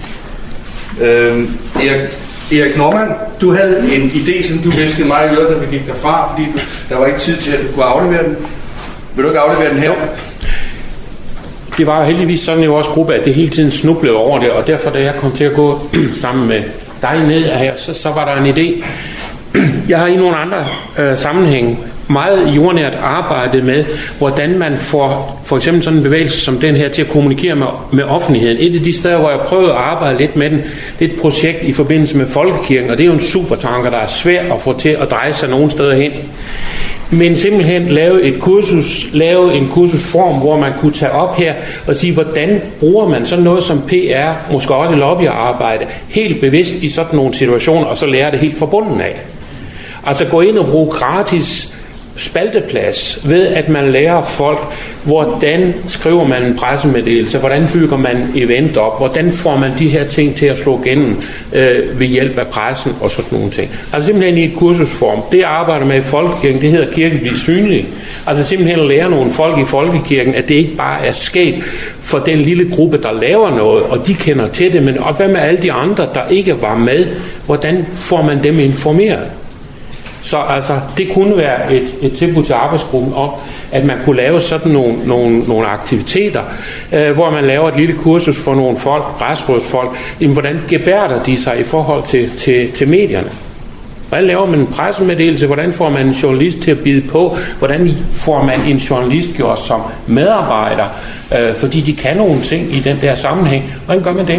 Erik Norman, du havde en idé, som du viskede mig i øret, da vi gik derfra, fordi der var ikke tid til, at du kunne aflevere den. Vil du ikke aflevere den her? Det var heldigvis sådan i vores gruppe, at det hele tiden snublede over det, og derfor da jeg kom til at gå sammen med dig ned her, så var der en idé. Jeg har i nogle andre sammenhæng meget jordnært arbejdet med, hvordan man får for eksempel sådan en bevægelse som den her til at kommunikere med offentligheden. Et af de steder, hvor jeg prøvede at arbejde lidt med den, det er et projekt i forbindelse med Folkekirken, og det er jo en supertanker, der er svær at få til at dreje sig nogle steder hen. Men simpelthen lave en kursusform, hvor man kunne tage op her og sige, hvordan bruger man sådan noget som PR, måske også lobbyarbejde, helt bevidst i sådan nogle situationer, og så lære det helt fra bunden af. Altså gå ind og bruge gratis spalteplads ved, at man lærer folk, hvordan skriver man en pressemeddelelse, hvordan bygger man event op, hvordan får man de her ting til at slå igennem ved hjælp af pressen og sådan nogle ting. Altså simpelthen i et kursusform. Det jeg arbejder med i Folkekirken, det hedder Kirken blive synlig. Altså simpelthen at lære nogle folk i Folkekirken, at det ikke bare er sket for den lille gruppe, der laver noget, og de kender til det, men og hvad med alle de andre, der ikke var med, hvordan får man dem informeret? Så altså, det kunne være et tilbud til arbejdsgruppen om, at man kunne lave sådan nogle aktiviteter, hvor man laver et lille kursus for nogle folk, græsrodsfolk. Hvordan gebærder de sig i forhold til medierne? Hvordan laver man en pressemeddelelse? Hvordan får man en journalist til at bide på? Hvordan får man en journalist gjort som medarbejder? Fordi de kan nogle ting i den der sammenhæng. Hvordan gør man det?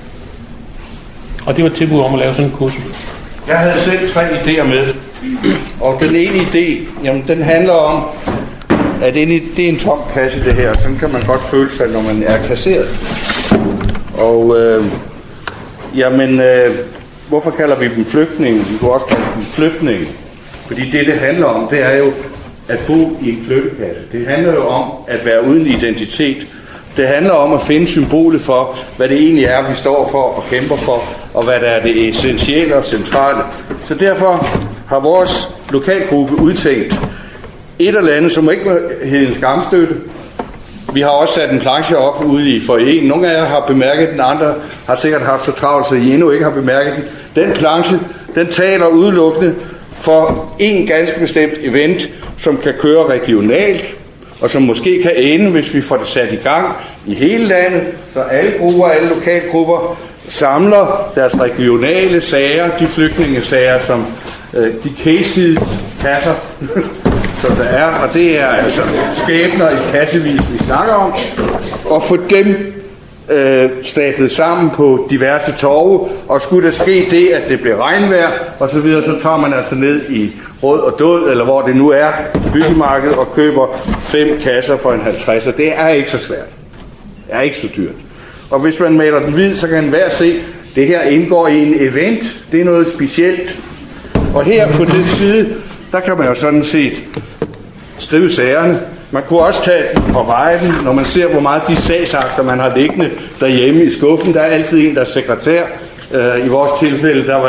Og det var et tilbud om at lave sådan en kursus. Jeg havde selv 3 idéer med. Og den ene idé, jamen, den handler om, at det er en tom kasse, det her. Sådan kan man godt føle sig, når man er kasseret. Og hvorfor kalder vi dem flygtninge? Vi kunne også kalde dem flygtninge. Fordi det handler om, det er jo at bo i en flyttekasse. Det handler jo om at være uden identitet. Det handler om at finde symbolet for, hvad det egentlig er, vi står for og kæmper for, og hvad der er det essentielle og centrale. Så derfor har vores lokalgruppe udtænkt et eller andet, som ikke hedder en skamstøtte. Vi har også sat en planche op ude i foyeren. Nogle af jer har bemærket den, andre har sikkert haft så travlt, så I endnu ikke har bemærket den. Den planche, den taler udelukkende for en ganske bestemt event, som kan køre regionalt, og som måske kan ende, hvis vi får det sat i gang i hele landet, så alle grupper, alle lokalgrupper samler deres regionale sager, de flygtningesager, som de case-kasser, som der er, og det er altså skæbner i kassevis, vi snakker om, og få dem stablet sammen på diverse torve, og skulle der ske det, at det bliver regnvejr og så videre, så tager man altså ned i Råd og Død, eller hvor det nu er, byggemarkedet, og køber 5 kasser for en 50'er. Det er ikke så svært. Det er ikke så dyrt. Og hvis man maler den hvid, så kan enhver se, det her indgår i en event. Det er noget specielt. Og her på den side, der kan man jo sådan set skrive sagerne. Man kunne også tage den og veje den, når man ser, hvor meget de sagsakter, man har liggende derhjemme i skuffen. Der er altid en, der er sekretær. I vores tilfælde, der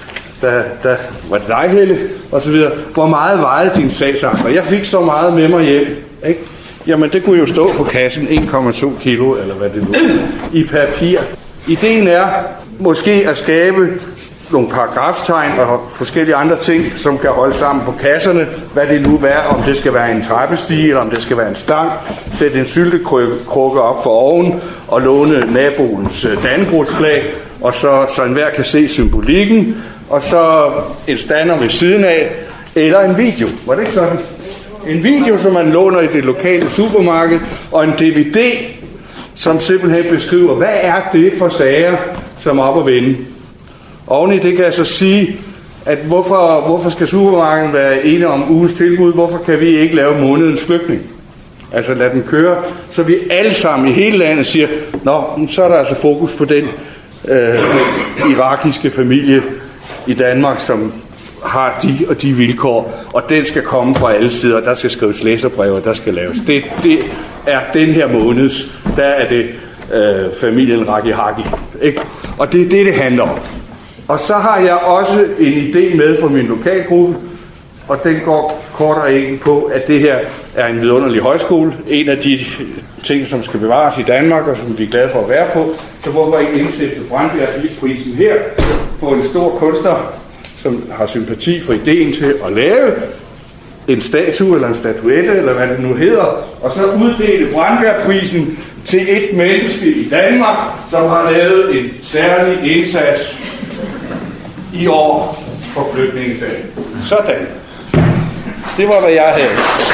var det dig, Helle, og så videre. Hvor meget vejede din sagsakter? Jeg fik så meget med mig hjem, ikke? Jamen, det kunne jo stå på kassen, 1,2 kilo, eller hvad det nu er, i papir. Ideen er måske at skabe nogle paragraftegn og forskellige andre ting, som kan holde sammen på kasserne, hvad det nu er, om det skal være en trappestige, eller om det skal være en stang, sætte en syltekrukke op for oven, og låne naboens dannebrogsflag, og så enhver kan se symbolikken, og så en stander ved siden af, eller en video. Var det ikke sådan? En video, som man låner i det lokale supermarked, og en DVD, som simpelthen beskriver, hvad er det for sager, som er op at vende. Oveni det kan jeg så sige, at hvorfor skal supermarkedet være ene om ugens tilbud? Hvorfor kan vi ikke lave månedens flygtning? Altså lad den køre, så vi alle sammen i hele landet siger, nå, så er der altså fokus på den irakiske familie i Danmark, som har de og de vilkår, og den skal komme fra alle sider. Der skal skrives læserbreve, der skal laves. Det er den her måneds, der er det familien Raki-Haki. Ikke? Og det er det handler om. Og så har jeg også en idé med fra min lokalgruppe, og den går kort og enkelt på, at det her er en vidunderlig højskole. En af de ting, som skal bevares i Danmark, og som vi er glade for at være på. Så hvorfor ikke indsætte Brandbjerg-prisen her for en stor kunstner, som har sympati for ideen til at lave en statue eller en statuette, eller hvad det nu hedder, og så uddele Brandbjerg-prisen til et menneske i Danmark, som har lavet en særlig indsats i år for flygtningesagen. Sådan. Det var, hvad jeg havde.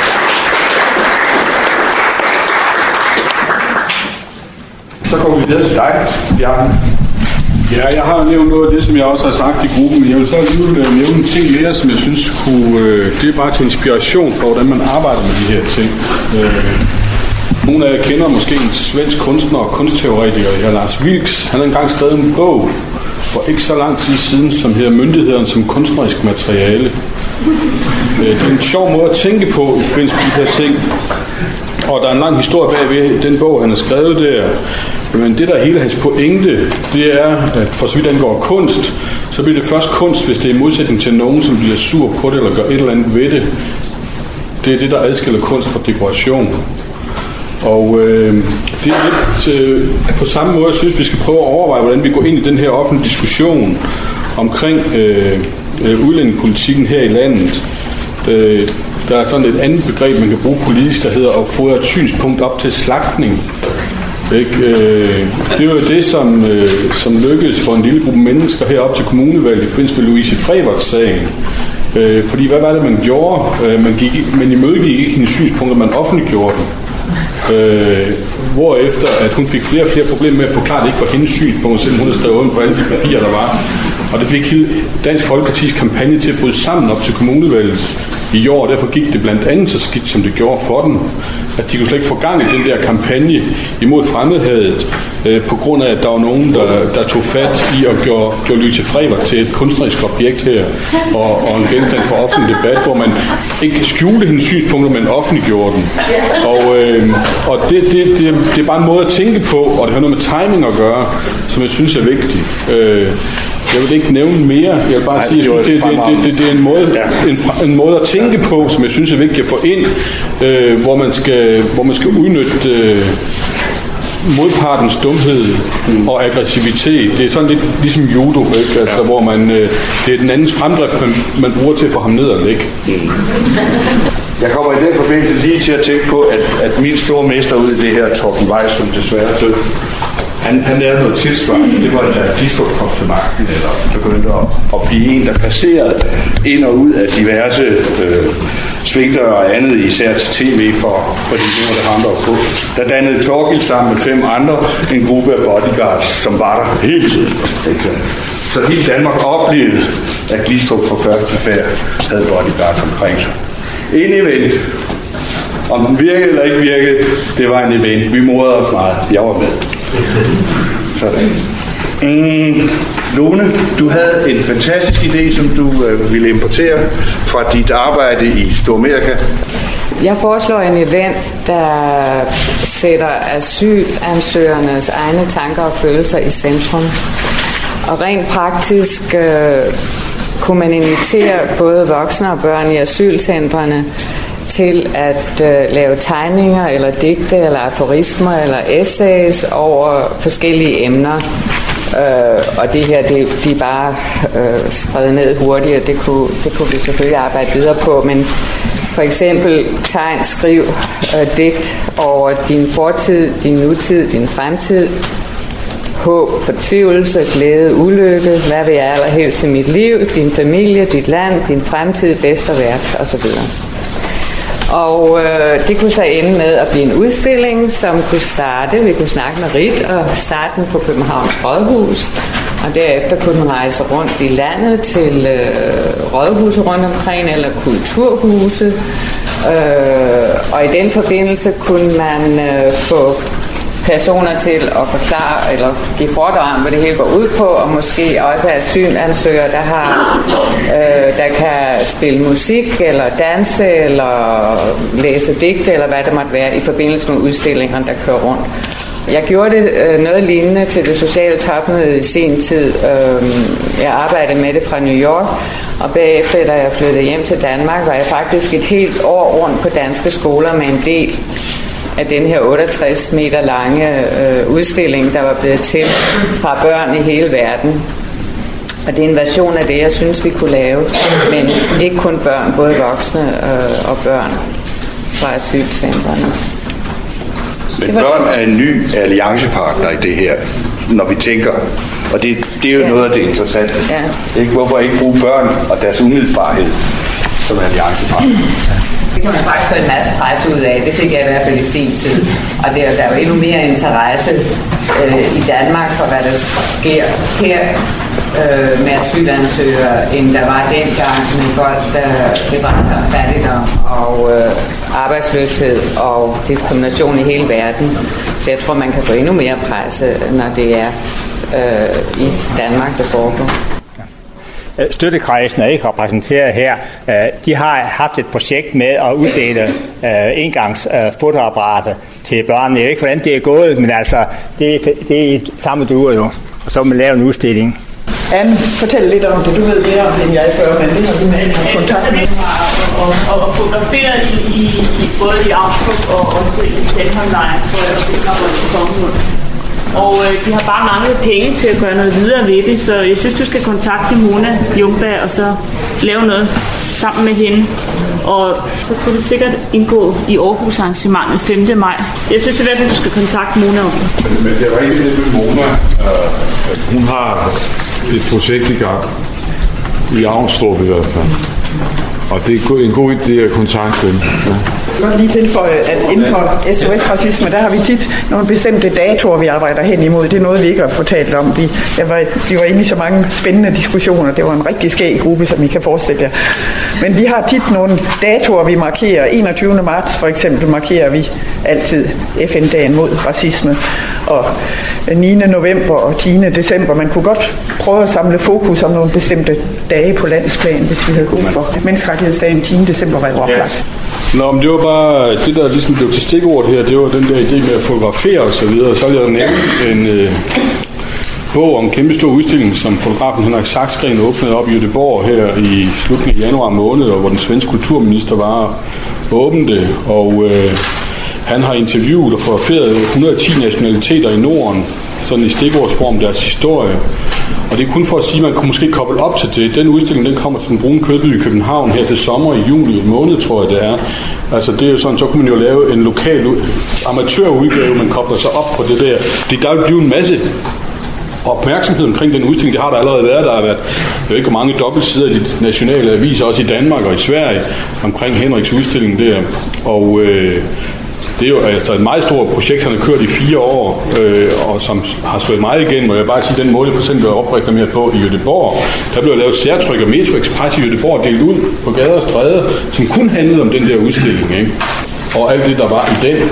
Så går vi videre til dig, Bjarne. Ja, jeg har nævnt noget af det, som jeg også har sagt i gruppen, men jeg vil så nævne en ting mere, som jeg synes det er bare til inspiration for, hvordan man arbejder med de her ting. Nogle af jer kender måske en svensk kunstner og kunstteoretiker, Lars Vilks. Han har engang skrevet en bog for ikke så lang tid siden, som hedder Myndighederne som kunstnerisk materiale. Det er en sjov måde at tænke på i forbindelse med de her ting. Og der er en lang historie bagved den bog, han har skrevet der. Men det, der er hele hans pointe, det er, at for så vidt angår kunst, så bliver det først kunst, hvis det er i modsætning til nogen, som bliver sur på det, eller gør et eller andet ved det. Det er det, der adskiller kunst fra dekoration. Og det er lidt på samme måde, jeg synes, vi skal prøve at overveje, hvordan vi går ind i den her offentlige diskussion omkring udlændingepolitikken her i landet. Der er sådan et andet begreb, man kan bruge politisk, der hedder at få et synspunkt op til slagtning. Det var det, som lykkedes for en lille gruppe mennesker herop til kommunevalget i forbindelse med Louise Frevert-sagen. Fordi hvad var det, man gjorde? Man imødegik ikke hendes synspunkter, man offentliggjorde dem. Hvorefter at hun fik flere og flere problemer med at forklare, det ikke var hendes synspunkter, selvom hun havde skrevet under på alle de papirer, der var. Og det fik hele Dansk Folkepartis kampagne til at bryde sammen op til kommunevalget i år, og derfor gik det blandt andet så skidt, som det gjorde for dem, at de kunne slet ikke få gang i den der kampagne imod fremmedhadet, på grund af, at der var nogen, der tog fat i og gjorde Louise Frevert til et kunstnerisk objekt her, og en genstand for offentlig debat, hvor man ikke skjulte hendes synspunkter, men offentliggjorde den. Og det er bare en måde at tænke på, og det har noget med timing at gøre, som jeg synes er vigtigt. Jeg vil ikke nævne mere. Jeg vil bare sige, at jeg synes, det er en måde at tænke på, som jeg synes er vigtigt at få ind, hvor man skal udnytte modpartens dumhed og aggressivitet. Det er sådan lidt ligesom judo, ikke? Altså, hvor det er den andens fremdrift, man bruger til at få ham ned og ligge. Jeg kommer i den forbindelse lige til at tænke på, at min store mester ude i det her, Torben Weiss, som desværre død, han lavede noget tilsvarende. Det var, da Glistrup kom til magten, eller begyndte at blive en, der passerede ind og ud af diverse svingdøre og andet, især til tv, fordi det var det andre på. Der dannede Torgild sammen med 5 andre en gruppe af bodyguards, som var der hele tiden. Så hele Danmark oplevede, at Glistrup fra første færd havde bodyguards omkring sig. En event. Om den virkede eller ikke virkede, det var en event. Vi morede os meget. Jeg var med. Sådan. Lone, du havde en fantastisk idé, som du ville importere fra dit arbejde i Stormerika. Jeg foreslår en event, der sætter asylansøgernes egne tanker og følelser i centrum. Og rent praktisk kunne man invitere både voksne og børn i asylcentrene til at lave tegninger eller digte eller aforismer eller essays over forskellige emner. Og det her, de er bare skrevet ned hurtigt, og det kunne vi selvfølgelig arbejde videre på. Men for eksempel tegn, skriv, digt over din fortid, din nutid, din fremtid, håb, fortvivlelse, glæde, ulykke, hvad vil jeg allerhelst i mit liv, din familie, dit land, din fremtid, bedst og værst osv. Og det kunne så ende med at blive en udstilling, som kunne starte, vi kunne snakke med Rit og starte den på Københavns Rådhus, og derefter kunne man rejse rundt i landet til rådhuse rundt omkring, eller kulturhuse, Og i den forbindelse kunne man få personer til at forklare eller give foredrag om, hvad det hele går ud på, og måske også asylansøgere, der kan spille musik, eller danse, eller læse digte, eller hvad det måtte være, i forbindelse med udstillingerne, der kører rundt. Jeg gjorde det noget lignende til det sociale topmøde i sin tid. Jeg arbejdede med det fra New York, og bagefter, da jeg flyttede hjem til Danmark, var jeg faktisk et helt år rundt på danske skoler med en del af den her 68 meter lange udstilling, der var blevet til fra børn i hele verden. Og det er en version af det, jeg synes, vi kunne lave, men ikke kun børn, både voksne og børn fra asylcentrene. Men børn er en ny alliancepartner i det her, når vi tænker, og det er jo noget af det interessante. Ja. Ikke? Hvorfor ikke bruge børn og deres umiddelbarhed som alliancepartner? Det kan man faktisk få en masse pres ud af. Det fik jeg i hvert fald i sin tid. Og der er jo endnu mere interesse i Danmark for, hvad der sker her med asylansøgere, end der var dengang med folk, det drejer sig om fattigdom og arbejdsløshed og diskrimination i hele verden. Så jeg tror, man kan få endnu mere presse, når det er i Danmark, det foregår. Støttekredsen er ikke repræsenteret her. De har haft et projekt med at uddele engangsfotoapparater til børn. Jeg ved ikke, hvordan det er gået, men altså, det er samme duer jo. Og så vil man lave en udstilling. Anne, fortæl lidt om det. Du ved mere om det, end jeg gør, men det har du med kontakt med. Og fotograferet i både i Avstrup og også i Sandholmlejren, tror jeg også, det kommer til Kongenud. Og de har bare manglet penge til at gøre noget videre ved det, så jeg synes, du skal kontakte Mona Ljungberg og så lave noget sammen med hende. Og så kunne det sikkert indgå i Aarhus arrangementet 5. maj. Jeg synes i hvert fald, du skal kontakte Mona om det. Men det er rigtigt det med Mona. Hun har et projekt i gang. I Avnstrup i hvert fald. Og det er en god idé at kontakte dem. Ja. Jeg vil godt lige tilføje, at inden for SOS-racisme, der har vi tit nogle bestemte datoer, vi arbejder hen imod. Det er noget, vi ikke har fortalt om. Vi var inde i så mange spændende diskussioner. Det var en rigtig skæg gruppe, som I kan forestille jer. Men vi har tit nogle datoer, vi markerer. 21. marts for eksempel markerer vi altid FN-dagen mod racisme. Og 9. november og 10. december. Man kunne godt prøve at samle fokus om nogle bestemte dage på landsplan, hvis vi havde brug for. Menneskerettighedsdagen 10. december var jo oplagt. Nå, men det var bare det, der ligesom blev til stikordet her, det var den der idé med at fotografere og så videre. Så vil jeg nævne en bog om en kæmpe stor udstilling, som fotografen Henrik Saxgren åbnede op i Göteborg her i slutningen af januar måned, og hvor den svenske kulturminister var åbnet, og han har interviewet og fotograferet 110 nationaliteter i Norden, sådan i stikordsform deres historie. Og det er kun for at sige, at man kunne måske koble op til det. Den udstilling, den kommer til den brune kødby i København her til sommer i juli måned, tror jeg det er. Altså det er jo sådan, så kunne man jo lave en lokal amatørudgave, man kobler sig op på det der. Fordi der vil blive en masse opmærksomhed omkring den udstilling. Det har der allerede været. Der har været jo ikke mange dobbeltsider i de nationale aviser, også i Danmark og i Sverige, omkring Henriks udstilling der. Og det er jo altså et meget stort projekt, han har kørt i 4 år, og som har slået meget igennem. Og jeg vil bare sige, den måde, for eksempel er opreklameret på i Göteborg, der blev lavet særtryk af Metro Express i Göteborg delt ud på gader og stræder, som kun handlede om den der udstilling, ikke? Og alt det, der var i den.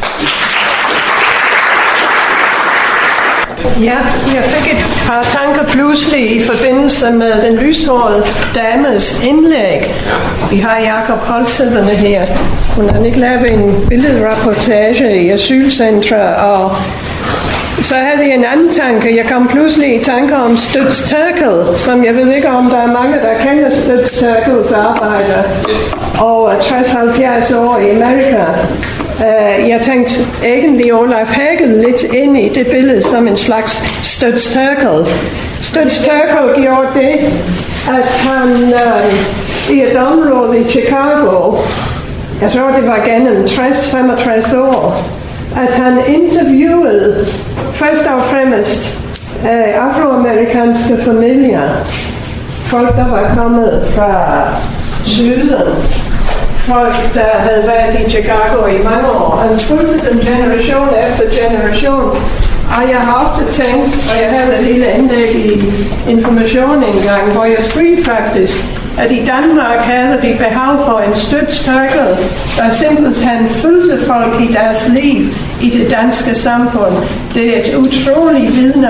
Ja, jeg fik et par tanker pludselig i forbindelse med den lyshårede dames indlæg. Vi har Jakob Holsætterne her. Hun har ikke lavet en billedreportage i asylcentre, og så havde jeg en anden tanke. Jeg kom pludselig i tanker om Studs Terkel, som jeg ved ikke om der er mange, der kender Studs Terkels arbejde, og 60-70 år i Amerika. Jeg tænkte egentlig Olaf Hegel lidt ind i det billede som en slags Studs Terkel. Studs Terkel gjorde det, at han i et område i Chicago, jeg tror det var gennem 60-65 år, at han interviewede først og fremmest afroamerikanske familier, folk der var kommet fra syden, folk der havde været i Chicago i mange år. Han fulgte dem generation efter generation, og jeg har ofte tænkt, og jeg havde et lille indlæg i Information engang, hvor jeg skrev faktisk, at i Danmark havde vi behov for en støtstyrkel, der simpelthen fyldte folk i deres liv i det danske samfund. Det er et utroligt vidne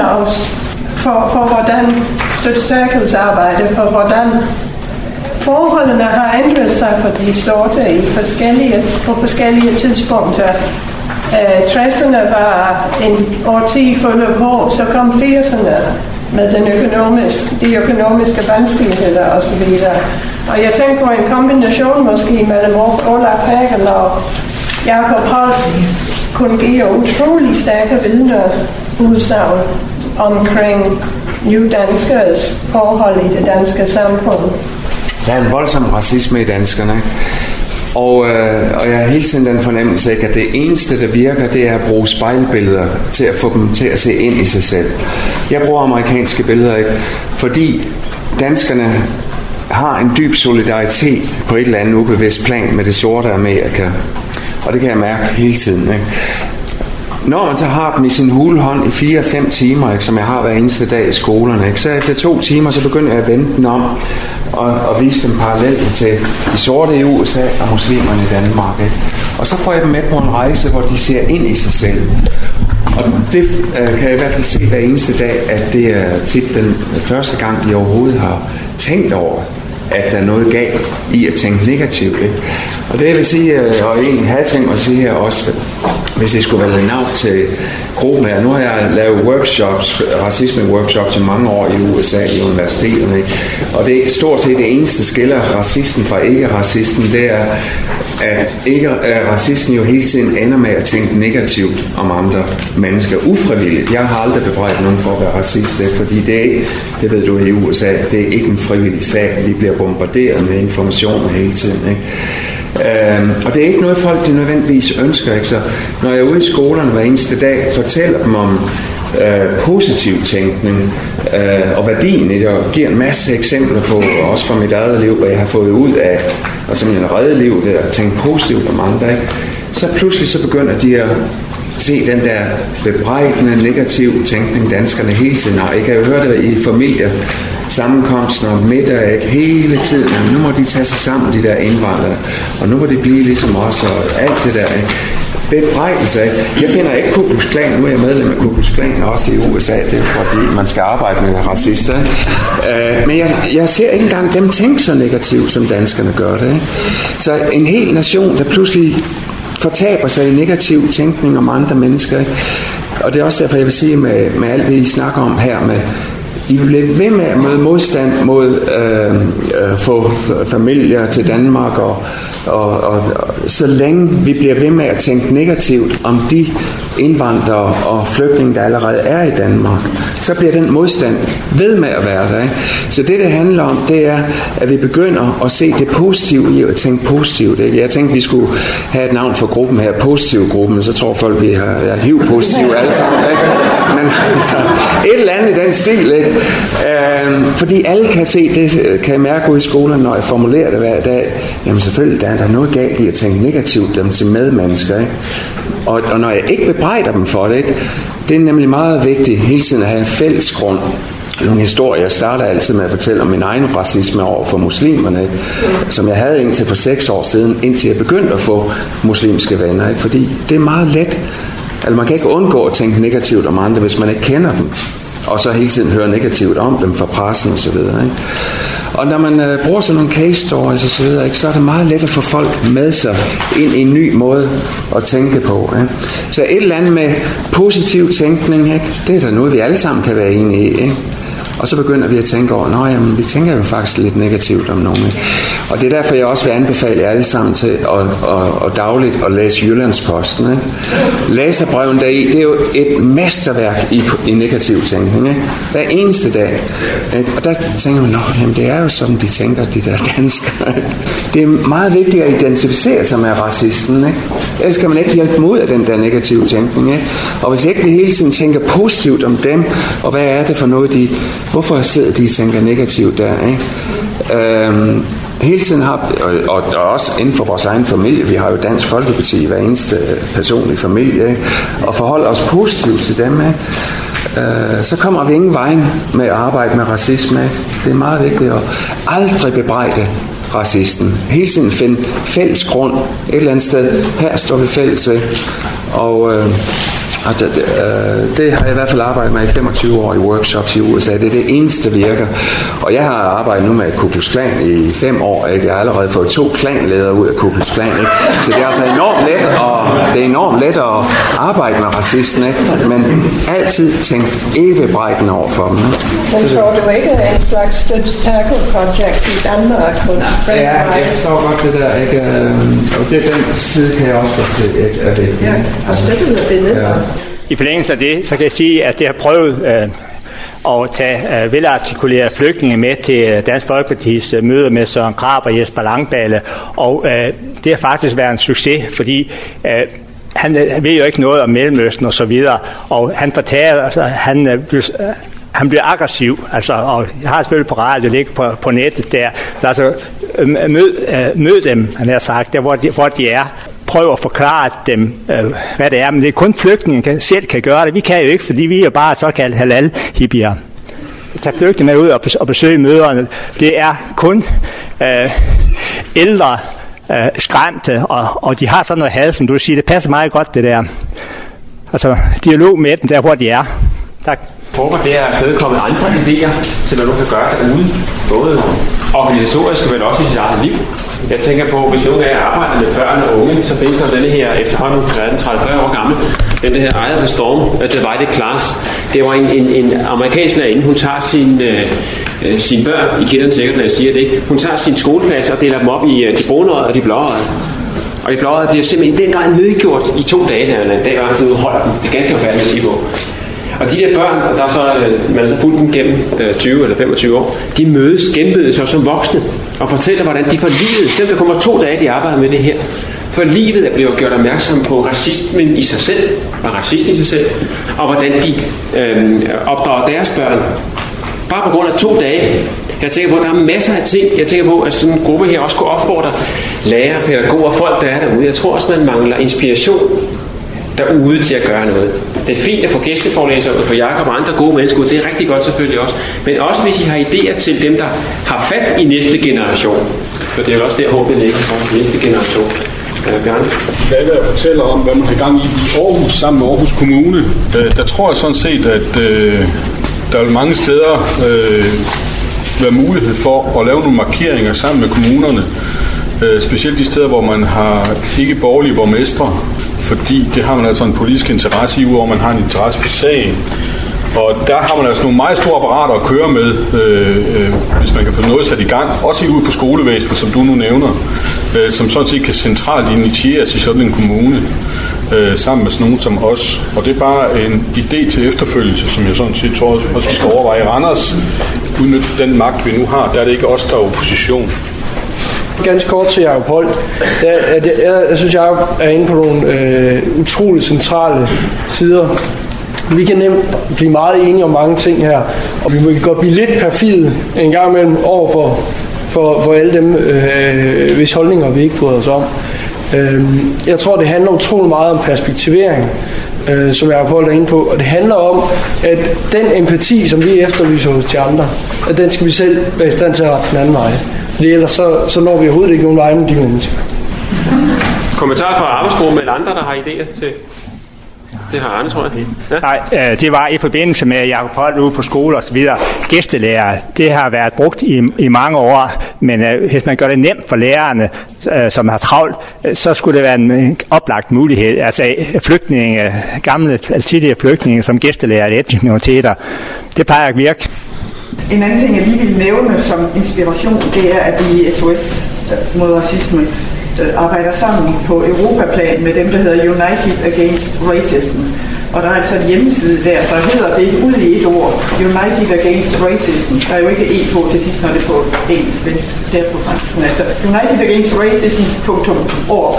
for hvordan støtstyrkelsesarbejde, for hvordan forholdene har ændret sig for de sorte på forskellige tidspunkter. 60'erne var en årti fuld af håb, så kom 80'erne med de økonomiske vanskeligheder osv. Og jeg tænker på en kombination måske mellem Olaf Hagel og Jakob Holst kunne give utrolig stærke vidneudsagn omkring nydanskers forhold i det danske samfund. Der er en voldsom racisme i danskerne, og jeg har hele tiden den fornemmelse, at det eneste, der virker, det er at bruge spejlbilleder til at få dem til at se ind i sig selv. Jeg bruger amerikanske billeder, ikke? Fordi danskerne har en dyb solidaritet på et eller andet ubevidst plan med det sorte Amerika, og det kan jeg mærke hele tiden, ikke? Når man så har dem i sin hulehånd i 4-5 timer, ikke, som jeg har hver eneste dag i skolerne, ikke, så efter 2 timer, så begynder jeg at vende den om og vise dem parallelt til de sorte i USA og muslimerne i Danmark. Ikke? Og så får jeg dem med på en rejse, hvor de ser ind i sig selv. Og det kan jeg i hvert fald se hver eneste dag, at det er tit den første gang, de overhovedet har tænkt over, at der er noget galt i at tænke negativt. Ikke? Og det vil sige, og egentlig havde tænkt mig at sige her også, hvis jeg skulle vælge navn til gruppen her. Nu har jeg lavet workshops, racisme-workshops i mange år i USA i universiteterne. Ikke? Og det er stort set det eneste skiller racisten fra ikke-racisten, det er, at ikke-racisten jo hele tiden ender med at tænke negativt om andre mennesker ufrivilligt. Jeg har aldrig bebrejdet nogen for at være racist, fordi det ved du i USA, det er ikke en frivillig sag. Vi bliver bombarderet med informationer hele tiden. Ikke? Og det er ikke noget folk de nødvendigvis ønsker, ikke? Så når jeg er ude i skolerne hver eneste dag fortæller dem om positiv tænkning og værdien i det, og giver en masse eksempler på, også fra mit eget liv, hvad jeg har fået ud af og simpelthen redde liv det at tænke positivt om andre, ikke? Så pludselig så begynder de at se den der bebrejdende negative tænkning danskerne hele tiden har. Jeg kan jo høre det i familier sammenkomsten og middag, ikke? Hele tiden. Nu må de tage sig sammen, de der indvandrere, og nu må de blive ligesom os, og alt det der, ikke? Bebrejdelse. Jeg finder ikke Ku Klux Klan, nu er jeg medlem af Ku Klux Klan også i USA, det er fordi man skal arbejde med racister. Men jeg ser ikke engang dem tænke så negativt, som danskerne gør det. Ikke? Så en hel nation, der pludselig fortaber sig i negativ tænkning om andre mennesker. Ikke? Og det er også derfor, jeg vil sige med alt det, I snakker om her, med I vil blive ved med at møde modstand mod få familier til Danmark, og så længe vi bliver ved med at tænke negativt om de indvandrere og flygtninge, der allerede er i Danmark, så bliver den modstand ved med at være der. Ikke? Så det handler om, det er, at vi begynder at se det positive i at tænke positivt. Ikke? Jeg tænkte, vi skulle have et navn for gruppen her, Positiv-gruppen, så tror folk, vi er HIV-positive alle sammen. Ikke? Men altså, et eller andet i den stil, ikke? Fordi alle kan se, det kan jeg mærke ud i skolen, når jeg formulerer det hver dag, jamen selvfølgelig, der er noget galt i at tænke negativt dem til medmennesker, ikke? Og når jeg ikke bebrejder dem for det, ikke? Det er nemlig meget vigtigt hele tiden at have en fælles grund. Nogle historier, jeg starter altid med at fortælle om min egen racisme over for muslimerne, ikke? Som jeg havde indtil for 6 år siden, indtil jeg begyndte at få muslimske venner, ikke? Fordi det er meget let, altså man kan ikke undgå at tænke negativt om andre, hvis man ikke kender dem, og så hele tiden høre negativt om dem fra pressen og så videre, ikke? Og når man bruger sådan nogle case stories og så videre, ikke, så er det meget let at få folk med sig ind i en ny måde at tænke på, ikke? Så et eller andet med positiv tænkning, ikke? Det er da noget, vi alle sammen kan være enige i, ikke? Og så begynder vi at tænke over, jamen, vi tænker jo faktisk lidt negativt om nogen. Ikke? Og det er derfor, jeg også vil anbefale jer alle sammen til at dagligt at læse Jyllandsposten. Ikke? Læserbreven deri, det er jo et mesterværk i negativ tænkning. Ikke? Hver eneste dag. Ikke? Og der tænker man, jamen, det er jo sådan, de tænker, de der danskere. Ikke? Det er meget vigtigt at identificere sig med racisten. Ikke? Ellers kan man ikke hjælpe dem ud af den der negative tænkning. Ikke? Og hvis ikke vi hele tiden tænker positivt om dem, og hvad er det for noget, hvorfor sidder de og tænker negativt der, ikke? hele tiden har, og også inden for vores egen familie, vi har jo Dansk Folkeparti, hver eneste person i familie, ikke? Og forholder os positivt til dem, ikke? Så kommer vi ingen vej med at arbejde med racisme, ikke? Det er meget vigtigt at aldrig bebrejde racisten. Hele tiden finde fælles grund et eller andet sted. Her står vi fælles, ikke? Og det har jeg i hvert fald arbejdet med i 25 år i workshops i USA. Det er det eneste, der virker. Og jeg har arbejdet nu med Ku Klux Klan i 5 år. Ikke? Jeg har allerede fået 2 klanledere ud af Ku Klux Klan. Ikke? Så det er altså enormt let at arbejde med racisten. Ikke? Men altid tænk evigt brækken over for dem. Men tror du ikke, at en slags støbstakel-projekt i Danmark? Ja, jeg forstår godt det der. Ikke? Og det er den side, kan jeg også godt se, er vigtigt. Ja, og støttet er det. Ja. I forlængelse af det, så kan jeg sige, at det har prøvet at tage velartikulerede flygtninge med til Dansk Folkepartis møder med Søren Krab og Jesper Langballe, og det har faktisk været en succes, fordi han ved jo ikke noget om Mellemøsten og så videre, og han fortalte, altså, han bliver aggressiv, altså, og jeg har selvfølgelig på radio, det ligger på nettet der, så altså mød dem, han har sagt, der hvor de er. Prøv at forklare dem, hvad det er, men det er kun flygtninge selv kan gøre det. Vi kan jo ikke, fordi vi er bare såkaldt halal-hippier. Tag flygtninge med ud og besøge møderne. Det er kun ældre, skræmte, og de har sådan noget had, som du siger. Det passer meget godt, det der. Altså, dialog med dem, der hvor de er. Tak. Jeg håber, det er afstedkommet andre idéer til, hvad du kan gøre derude. Både organisatorisk, men også i sit eget liv. Jeg tænker på, hvis nogen af jer arbejder med børn og unge, så findes der denne her efterhånden 30-40 år gammel, den her Eye of the Storm, Divided Class. Det var en amerikansk lærerinde, hun tager sine børn, I kender den sikkert, når jeg siger det, hun tager sin skoleklasse og deler dem op i de brunøjede og de blåøjede. Og de blåøjede bliver simpelthen dengang nedgjort i 2 dage, der en dag var sådan udholdt dem. Det er ganske forfærdeligt at sige på. Og de der børn, der er så, man har så fulgt dem gennem 20 eller 25 år, de genmødes så som voksne og fortæller, hvordan de for livet, selvom der kommer 2 dage, de arbejder med det her, for livet er blevet gjort opmærksom på racismen i sig selv, og racisten i sig selv, og hvordan de opdrager deres børn. Bare på grund af 2 dage. Jeg tænker på, at der er masser af ting. Jeg tænker på, at sådan en gruppe her også kunne opfordre lærere, pædagoger, folk, der er derude. Jeg tror også, man mangler inspiration derude til at gøre noget. Det er fint at få gæsteforelæsere ud for Jakob og andre gode mennesker ud. Det er rigtig godt selvfølgelig også. Men også hvis I har idéer til dem, der har fat i næste generation. For det er jo også der, håbet ligger for næste generation. Bjarne? Jeg vil fortælle om, hvad man har gang i Aarhus sammen med Aarhus Kommune. Der tror jeg sådan set, at der vil mange steder være mulighed for at lave nogle markeringer sammen med kommunerne. Specielt de steder, hvor man har ikke borgerlige borgmestre, fordi det har man altså en politisk interesse i, udover man har en interesse for sagen. Og der har man altså nogle meget store apparater at køre med, hvis man kan få noget sat i gang, også ude på skolevæsenet, som du nu nævner, som sådan set kan centralt initieres i sådan en kommune, sammen med sådan nogen som os. Og det er bare en idé til efterfølgelse, som jeg sådan set tror, også vi skal overveje. Randers udnytte den magt, vi nu har, der er det ikke os, der er opposition. Ganske kort til Jacob Holt. Jeg synes, Jacob er inde på nogle utroligt centrale sider. Vi kan nemt blive meget enige om mange ting her, og vi kan godt blive lidt perfide en gang imellem over for alle dem, hvis holdninger vi ikke bryder os om. Jeg tror, det handler utroligt meget om perspektivering, som jeg har holdt inde på, og det handler om, at den empati, som vi efterlyser hos de andre, at den skal vi selv være i stand til at rette den anden vej. Fordi ellers så når vi overhovedet ikke nogen vej med de mennesker. Kommentarer fra arbejdsgruppen eller andre, der har idéer til? Det har Arne, tror jeg. Ja. Nej, det var i forbindelse med Jacob Holt ude på skole og så videre. Gæstelærer, det har været brugt i mange år, men hvis man gør det nemt for lærerne, som har travlt, så skulle det være en oplagt mulighed. Altså flygtninge, gamle, tidligere flygtninge som gæstelærer i etniske minoriteter, det plejer at virke. En anden ting, jeg lige vil nævne som inspiration, det er, at vi i SOS mod racisme arbejder sammen på Europaplan med dem, der hedder United Against Racism. Og der er altså en hjemmeside der hedder det ud i et ord, United Against Racism. Der er jo ikke E på til sidst, når det er på engelsk, men det er på fransk. Altså unitedagainstracism.org.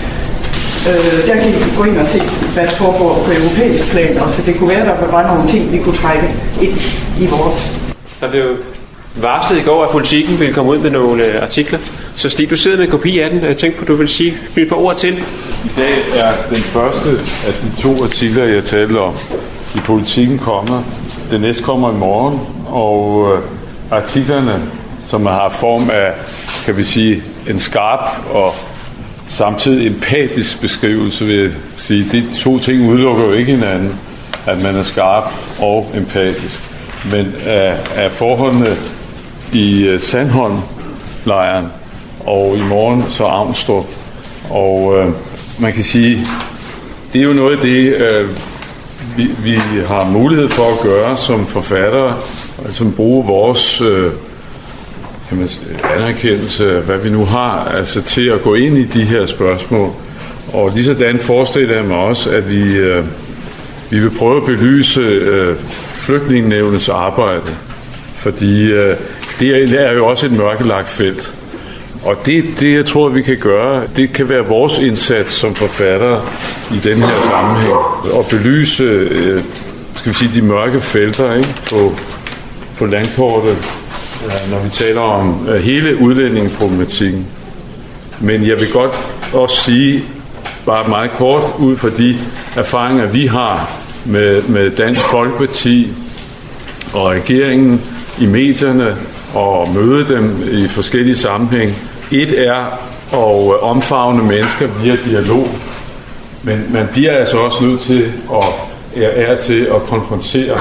Der kan I gå ind og se, hvad der foregår på europæisk plan, og så det kunne være, der var nogle ting, vi kunne trække ind i vores. Der blev varslede i går, at Politikken ville komme ud med nogle artikler. Så Stig, du sidder med en kopi af den. Jeg tænkte på, at du vil sige et par ord til. I dag er den første af de 2 artikler, jeg talte om, i Politikken kommer. Det næste kommer i morgen, og artiklerne, som har form af, kan vi sige, en skarp og samtidig empatisk beskrivelse, vil jeg sige. De 2 ting udelukker jo ikke hinanden, at man er skarp og empatisk. Men af forholdene i Sandholm-lejren og i morgen så Avnstrup. Og man kan sige, det er jo noget af det, vi har mulighed for at gøre som forfattere, som bruger vores anerkendelse, hvad vi nu har, altså til at gå ind i de her spørgsmål. Og ligesådan forestiller jeg mig også, at vi vil prøve at belyse Flygtningenævnets arbejde, fordi det er jo også et mørkelagt felt. Og det, jeg tror, vi kan gøre, det kan være vores indsats som forfattere i den her sammenhæng, og belyse skal vi sige, de mørke felter, ikke, på landkortet, når vi taler om hele udlændingeproblematikken. Men jeg vil godt også sige, bare meget kort, ud fra de erfaringer, vi har med Dansk Folkeparti og regeringen i medierne, og møde dem i forskellige sammenhæng. Et er at omfavne mennesker via dialog, men man bliver altså også nødt til at konfrontere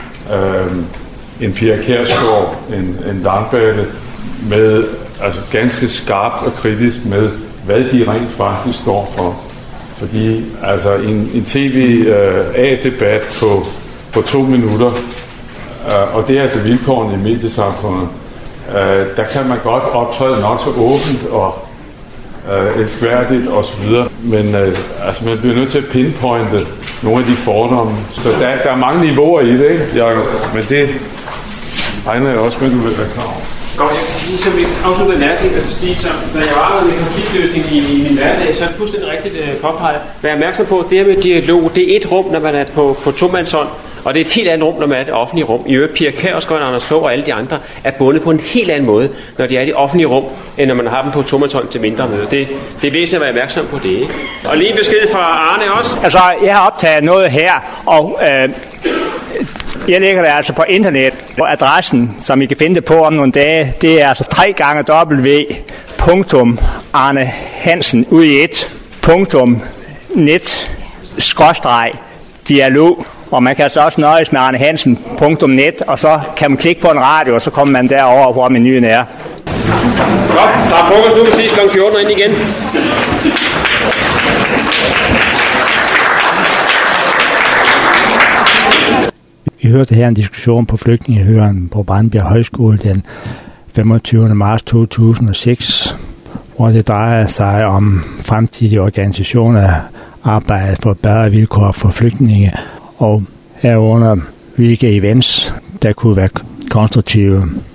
en Pia Kjærsgaard, en Langballe, med altså ganske skarpt og kritisk med, hvad de rent faktisk står for. Fordi altså en TV-A-debat på 2 minutter, og det er altså vilkårene i mediesamfundet, der kan man godt optræde nok så åbent og elskværdigt osv., men altså man bliver nødt til at pinpointe nogle af de fordomme. Så der er mange niveauer i det, ikke, Jacob? Men det regner jeg også med, du vil være klar over. Godt, jeg kan lige som et afsluttet nærting, altså sige, så når jeg arbejder med konfliktløsning i min hverdag, så er det fuldstændig rigtigt påpeget. Vær opmærksom på, det her med dialog, det er et rum, når man er på tomandshånd, og det er et helt andet rum, når man er i det offentlige rum. I øvrigt, Pia Kjærsgaard, Anders Fogh og alle de andre er bundet på en helt anden måde, når de er i det offentlige rum, end når man har dem på tomandshånd til mindre møde. Det er væsentligt at være opmærksom på det, ikke? Og lige besked fra Arne også. Altså, jeg har optaget noget her, og jeg lægger det altså på internet, og adressen, som I kan finde det på om nogle dage, det er altså www.arnehansen.net/dialog. Og man kan altså også nøjes med arnehansen.net, og så kan man klikke på en radio, og så kommer man derover, hvor menuen er. Godt, der er frokost nu præcis kl. 14 og ind igen. Vi hørte her en diskussion på Flygtningehøren på Brandbjerg Højskole den 25. marts 2006, hvor det drejer sig om fremtidige organisationer, arbejde for bedre vilkår for flygtninge, og herunder hvilke events, der kunne være konstruktive.